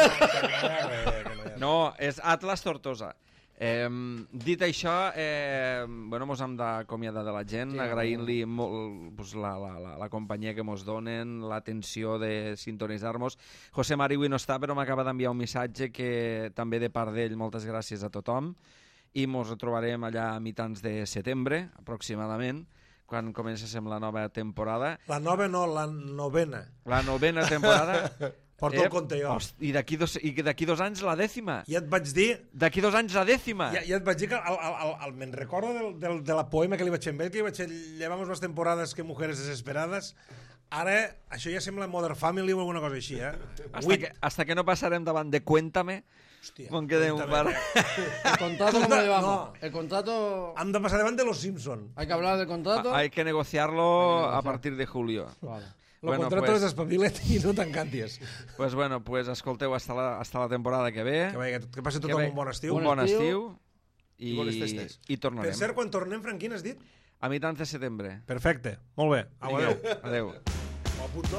No, és Atlas Tortosa. Dit això, mos hem d'acomiadar de la gent, agraint-li la companyia que mos donen, l'atenció de sintonitzar-nos. José Mari avui no està, però m'acaba d'enviar un missatge que també de part d'ell, moltes gràcies a tothom, i mos retrobarem allà a mitjans de setembre, aproximadament, quan comencem la nova temporada. La nova no, la novena. La novena temporada. Porto el compte jo. I d'aquí 2 anys la 10ª. Ja et vaig dir... D'aquí 2 anys la 10ª. Ja et vaig dir que me'n recordo de la poema que li vaig fer amb ell, que li vaig dir llevamos las temporadas que mujeres desesperadas. Ara, això ja sembla Modern Family o alguna cosa així, Hasta que no passarem davant de Cuéntame, Hòstia, on quedem un par. El contrato, ¿cómo le llevamos? El contrato... Hem de passar davant de los Simpson. Hay que hablar del contrato. Hay que negociarlo a partir de julio. Vale. El contrato és espavila't i no t'encanties. Pues bueno, pues escolteu, hasta la temporada que ve. Que passi tothom un bon estiu. Un bon estiu. I bones festes. I tornarem. Per cert, quan tornem, Franquín, has dit? A mitjans de setembre. Perfecte, molt bé. Au, adéu. Adéu. Ho apunto.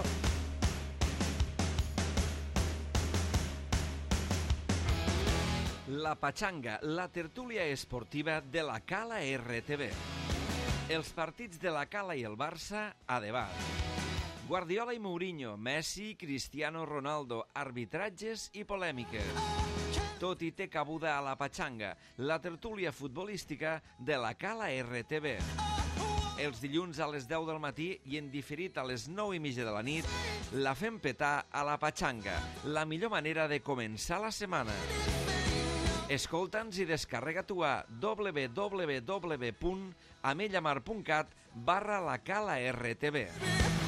La Pachanga, la tertúlia esportiva de la Cala RTV. Els partits de la Cala i el Barça a debat. Guardiola i Mourinho, Messi, Cristiano Ronaldo, arbitratges i polèmiques. Tot hi té cabuda a la Pachanga, la tertúlia futbolística de la Cala RTV. Els dilluns a les 10 del matí i en diferit a les 9:30 de la nit, la fem petar a la Pachanga, la millor manera de començar la setmana. Escolta'ns i descarrega-t'ho a www.amellamar.cat/la Cala RTV.